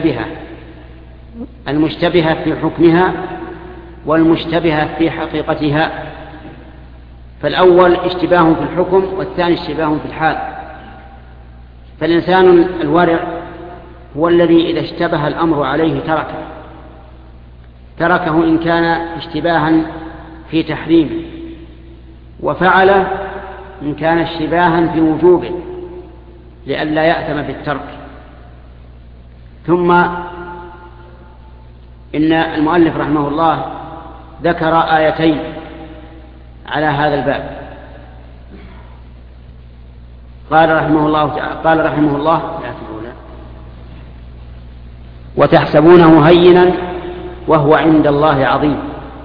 المشتبهة في حكمها والمشتبهة في حقيقتها. فالأول اشتباه في الحكم والثاني اشتباه في الحال. فالإنسان الورع هو الذي إذا اشتبه الأمر عليه تركه إن كان اشتباها في تحريمه، وفعله إن كان اشتباها في وجوبه لئلا يأثم بالترك. ثم إن المؤلف رحمه الله ذكر آيتين على هذا الباب. قال رحمه الله وتحسبونه هينا وهو عند الله عظيم.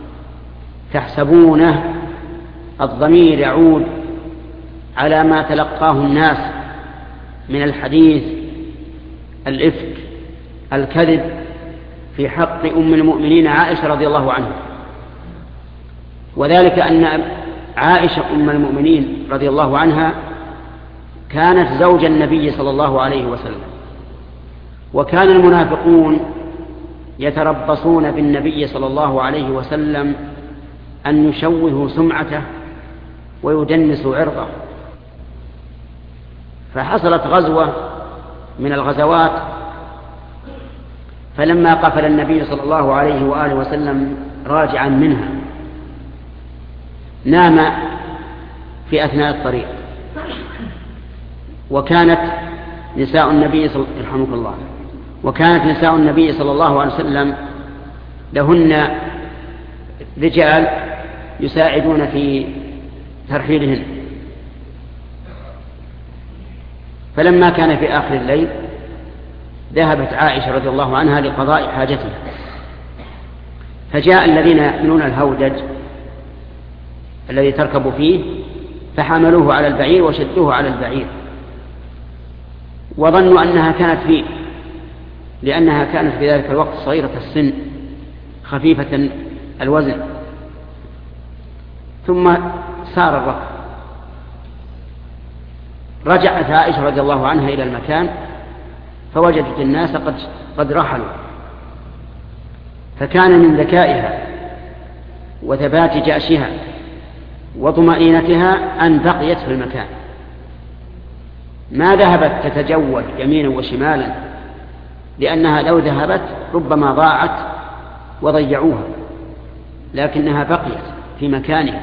تحسبونه الضمير يعود على ما تلقاه الناس من الحديث، الإفك، الكذب في حق أم المؤمنين عائشة رضي الله عنها. وذلك أن عائشة أم المؤمنين رضي الله عنها كانت زوج النبي صلى الله عليه وسلم، وكان المنافقون يتربصون بالنبي صلى الله عليه وسلم أن يشوهوا سمعته ويدنسوا عرضه. فحصلت غزوة من الغزوات، فلما قفل النبي صلى الله عليه وآله وسلم راجعا منها نام في أثناء الطريق. وكانت نساء النبي صلى الله عليه وسلم لهن رجال يساعدون في ترحيلهن. فلما كان في آخر الليل ذهبت عائشة رضي الله عنها لقضاء حاجتها، فجاء الذين يحملون الهودج الذي تركب فيه فحملوه على البعير وشدوه على البعير، وظنوا أنها كانت فيه، لأنها كانت في ذلك الوقت صغيرة السن خفيفة الوزن. ثم سار الركب، رجعت عائشة رضي الله عنها إلى المكان فوجدت الناس قد رحلوا. فكان من ذكائها وثبات جأشها وطمأنينتها أن بقيت في المكان، ما ذهبت تتجول يمينا وشمالا، لأنها لو ذهبت ربما ضاعت وضيعوها، لكنها بقيت في مكانها.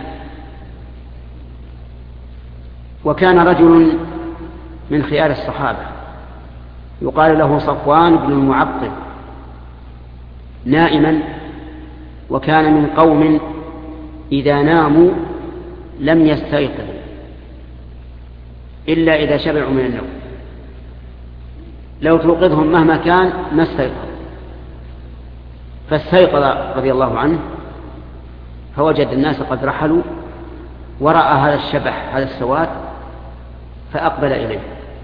وكان رجل من خيار الصحابة يقال له صفوان بن المعطل نائما، وكان من قوم إذا ناموا لم يستيقظوا إلا إذا شبعوا من النوم، لو توقظهم مهما كان ما استيقظ. فاستيقظ رضي الله عنه فوجد الناس قد رحلوا، ورأى هذا الشبح هذا السواد فأقبل إليه،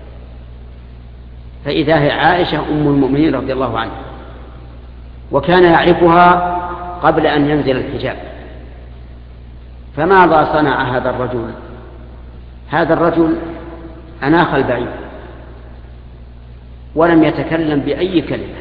فإذا هي عائشة أم المؤمنين رضي الله عنها، وكان يعرفها قبل أن ينزل الحجاب. فماذا صنع هذا الرجل؟ هذا الرجل أناخ البعير ولم يتكلم بأي كلمة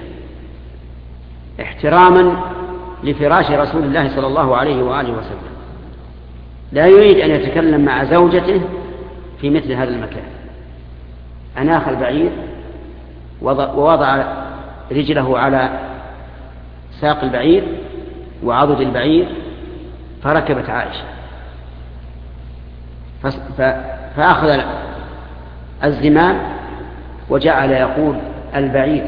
احتراما لفراش رسول الله صلى الله عليه وآله وسلم. لا يريد أن يتكلم مع زوجته في مثل هذا المكان. أناخ البعير ووضع رجله على ساق البعير وعضد البعير، فركبت عائشة فأخذ الزمام وجعل يقول البعير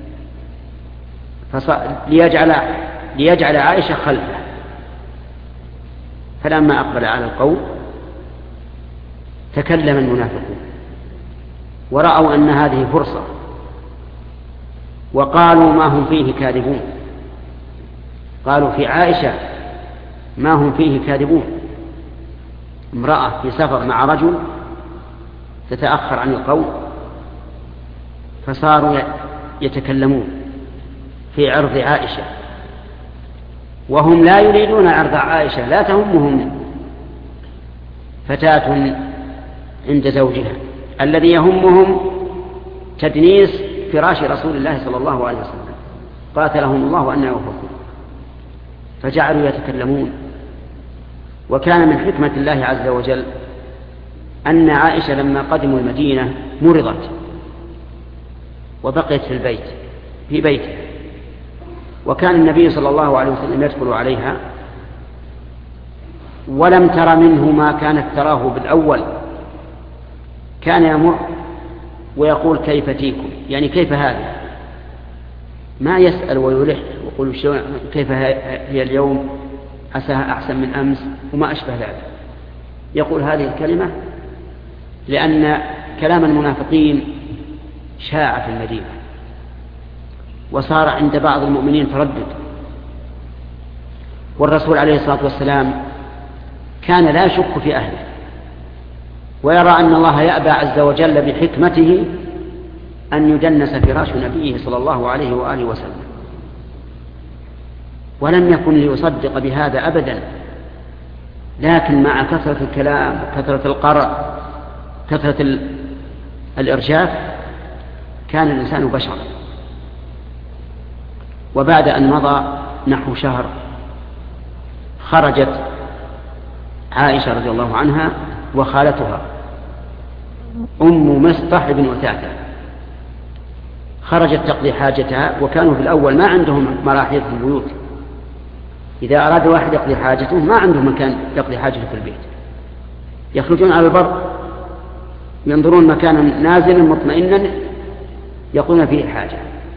ليجعل عائشة خلفه. فلما أقبل على القوم تكلم المنافقون ورأوا أن هذه فرصة، وقالوا ما هم فيه كاذبون. قالوا في عائشة ما هم فيه كاذبون، امرأة في سفر مع رجل تتأخر عن القوم، فصاروا يتكلمون في عرض عائشة، وهم لا يريدون عرض عائشة، لا تهمهم فتاة عند زوجها، الذي يهمهم تدنيس فراش رسول الله صلى الله عليه وسلم، قاتلهم الله أن يوفقون. فجعلوا يتكلمون. وكان من حكمة الله عز وجل أن عائشة لما قدموا المدينة مرضت وبقيت في بيته، وكان النبي صلى الله عليه وسلم يدخل عليها ولم تر منه ما كانت تراه بالأول. كان يمر ويقول كيف تيكم، يعني كيف هذا، ما يسأل ويلح ويقول كيف هي اليوم، عساها أحسن من أمس وما أشبه ذلك. يقول هذه الكلمة لأن كلام المنافقين شاع في المدينة، وصار عند بعض المؤمنين تردد. والرسول عليه الصلاة والسلام كان لا يشك في أهله، ويرى أن الله يأبى عز وجل بحكمته أن يدنس فراش نبيه صلى الله عليه وآله وسلم، ولم يكن ليصدق بهذا أبدا. لكن مع كثرة الكلام، كثرة القرع، كثرة الإرجاف، كان الإنسان بشرا. وبعد أن مضى نحو شهر خرجت عائشة رضي الله عنها وخالتها أم مصطح بن أثاثة، خرجت تقضي حاجتها. وكانوا في الأول ما عندهم مراحيض في البيوت، إذا أراد واحد يقضي حاجته ما عنده مكان يقضي حاجته في البيت، يخرجون على البر ينظرون مكانا نازلا مطمئنا يقولون فيه حاجة.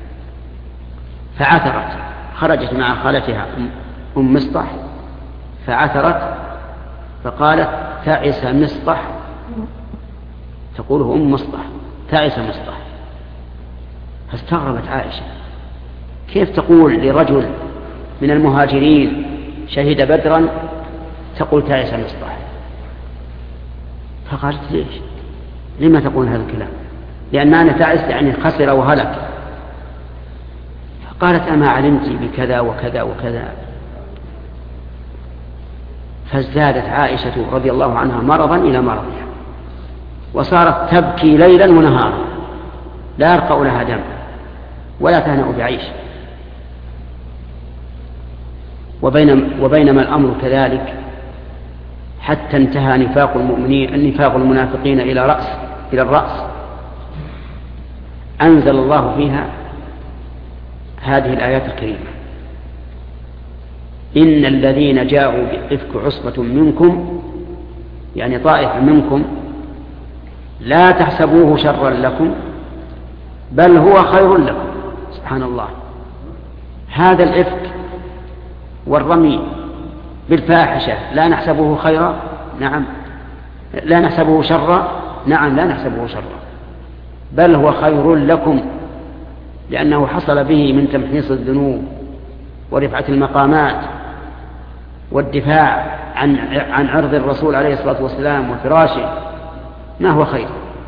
فعثرت، خرجت مع خالتها أم مصطح فعثرت، فقالت تعس مصطح، تقوله أم مصطح تعس مصطح. فاستغربت عائشة، كيف تقول لرجل من المهاجرين شهد بدرا تقول تعس مصطح؟ فقالت ليش، لما تقول هذا الكلام؟ لأن أنا تعس يعني خسر وهلك. فقالت أما علمت بكذا وكذا وكذا. فازدادت عائشة رضي الله عنها مرضا إلى مرضها، وصارت تبكي ليلا ونهارا، لا يرقع لها دم ولا تهنأ بعيش. وبينما الأمر كذلك حتى انتهى نفاق المنافقين إلى الرأس، أنزل الله فيها هذه الآيات الكريمة: إن الذين جاءوا بإفك عصبة منكم، يعني طائفة منكم، لا تحسبوه شرا لكم بل هو خير لكم. سبحان الله، هذا الإفك والرمي بالفاحشة لا نحسبه خيرا؟ نعم. لا نحسبه شرا؟ نعم لا نحسبه شرا، بل هو خير لكم، لأنه حصل به من تمحيص الذنوب ورفعة المقامات والدفاع عن عرض الرسول عليه الصلاة والسلام وفراشه، ما هو خير.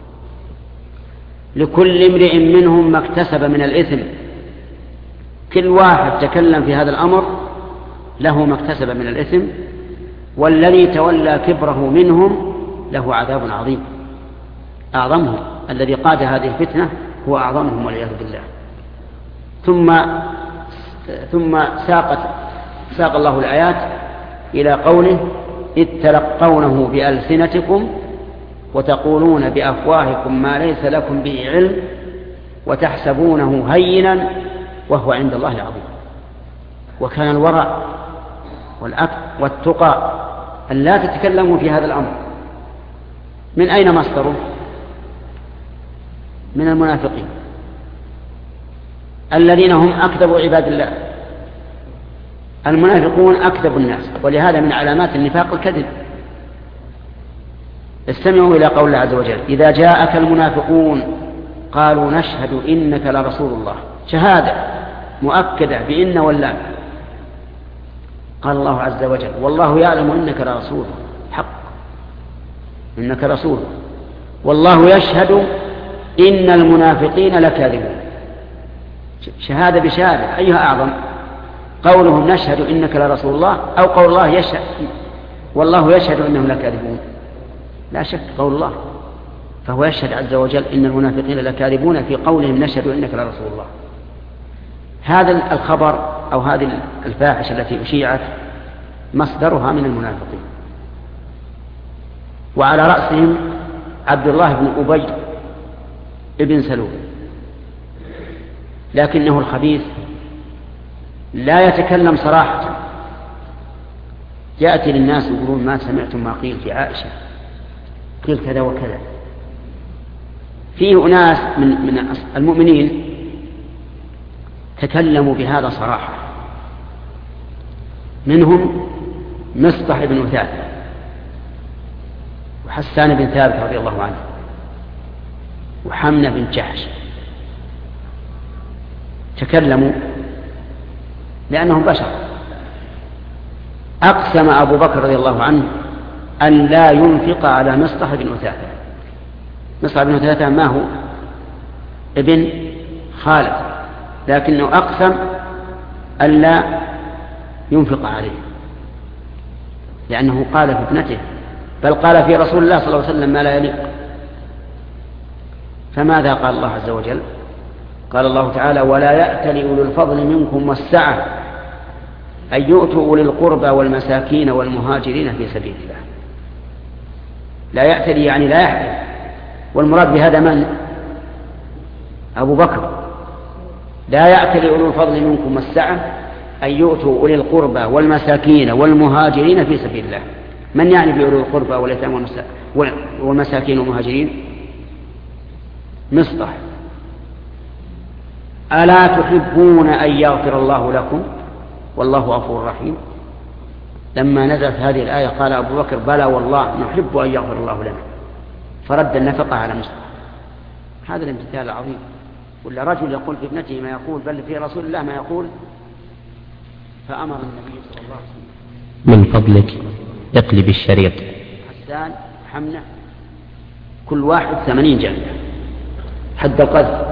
لكل امرئ منهم ما اكتسب من الإثم، كل واحد تكلم في هذا الأمر له ما اكتسب من الإثم، والذي تولى كبره منهم له عذاب عظيم. أعظمهم الذي قاد هذه الفتنة هو أعظمهم والعياذ بالله. ثم ساق الله الآيات إلى قوله: إذ تلقونه بألسنتكم وتقولون بأفواهكم ما ليس لكم به علم وتحسبونه هينا وهو عند الله عظيم. وكان الورع والتقى أن لا تتكلموا في هذا الأمر. من أين مصدره؟ من المنافقين الذين هم أكذب عباد الله. المنافقون أكذب الناس، ولهذا من علامات النفاق الكذب. استمعوا إلى قول الله عز وجل: إذا جاءك المنافقون قالوا نشهد إنك لرسول الله. شهادة مؤكدة بإن واللام. قال الله عز وجل: والله يعلم إنك لرسوله، حق إنك رسول، والله يشهد إن المنافقين لكاذبون. شهادة بشهادة، أيها أعظم؟ قولهم نشهد إنك لرسول الله أو قول الله يشهد والله يشهد إنهم لكاذبون؟ لا شك قول الله، فهو يشهد عز وجل إن المنافقين لكاذبون في قولهم نشهد إنك لرسول الله. هذا الخبر أو هذه الفاحشة التي أشيعت مصدرها من المنافقين، وعلى رأسهم عبد الله بن أبي ابن سلول، لكنه الخبيث لا يتكلم صراحة. يأتي للناس يقولون ما سمعتم ما قيل في عائشة، قيل كذا وكذا. فيه أناس من المؤمنين تكلموا بهذا صراحة، منهم مصطح بن أثاثة وحسان بن ثابت رضي الله عنه وحمنة بن جحش. تكلموا لأنهم بشر. أقسم أبو بكر رضي الله عنه أن لا ينفق على مصطح بن أثاثة. مصطح بن أثاثة ما هو؟ ابن خالد، لكنه أقسم أن لا ينفق عليه، لأنه قال في ابنته، بل قال في رسول الله صلى الله عليه وسلم ما لا يليق. فماذا قال الله عز وجل؟ قال الله تعالى: ولا يأتل أولو الفضل منكم والسعة أن يؤتوا أولي القربى والمساكين والمهاجرين في سبيل الله. لا يأتل يعني لا يحتل، والمراد بهذا من؟ أبو بكر. لا يأتل أولو الفضل منكم والسعة أن يؤتوا أولي القربى والمساكين والمهاجرين في سبيل الله. من يعني بأولي القربى واليتامى والمساكين والمهاجرين؟ مصطح. ألا تحبون أن يغفر الله لكم والله غفور رحيم؟ لما نزلت هذه الآية قال أبو بكر: بلى والله نحب أن يغفر الله لنا، فرد النفقة على مصطح. هذا الامتثال العظيم. ولا رجل يقول في ابنته ما يقول، بل في رسول الله ما يقول. فأمر النبي صلى الله عليه وسلم: من فضلك اقلب الشريط. حسان، حمنة، كل واحد 80 جلدة حد القذف.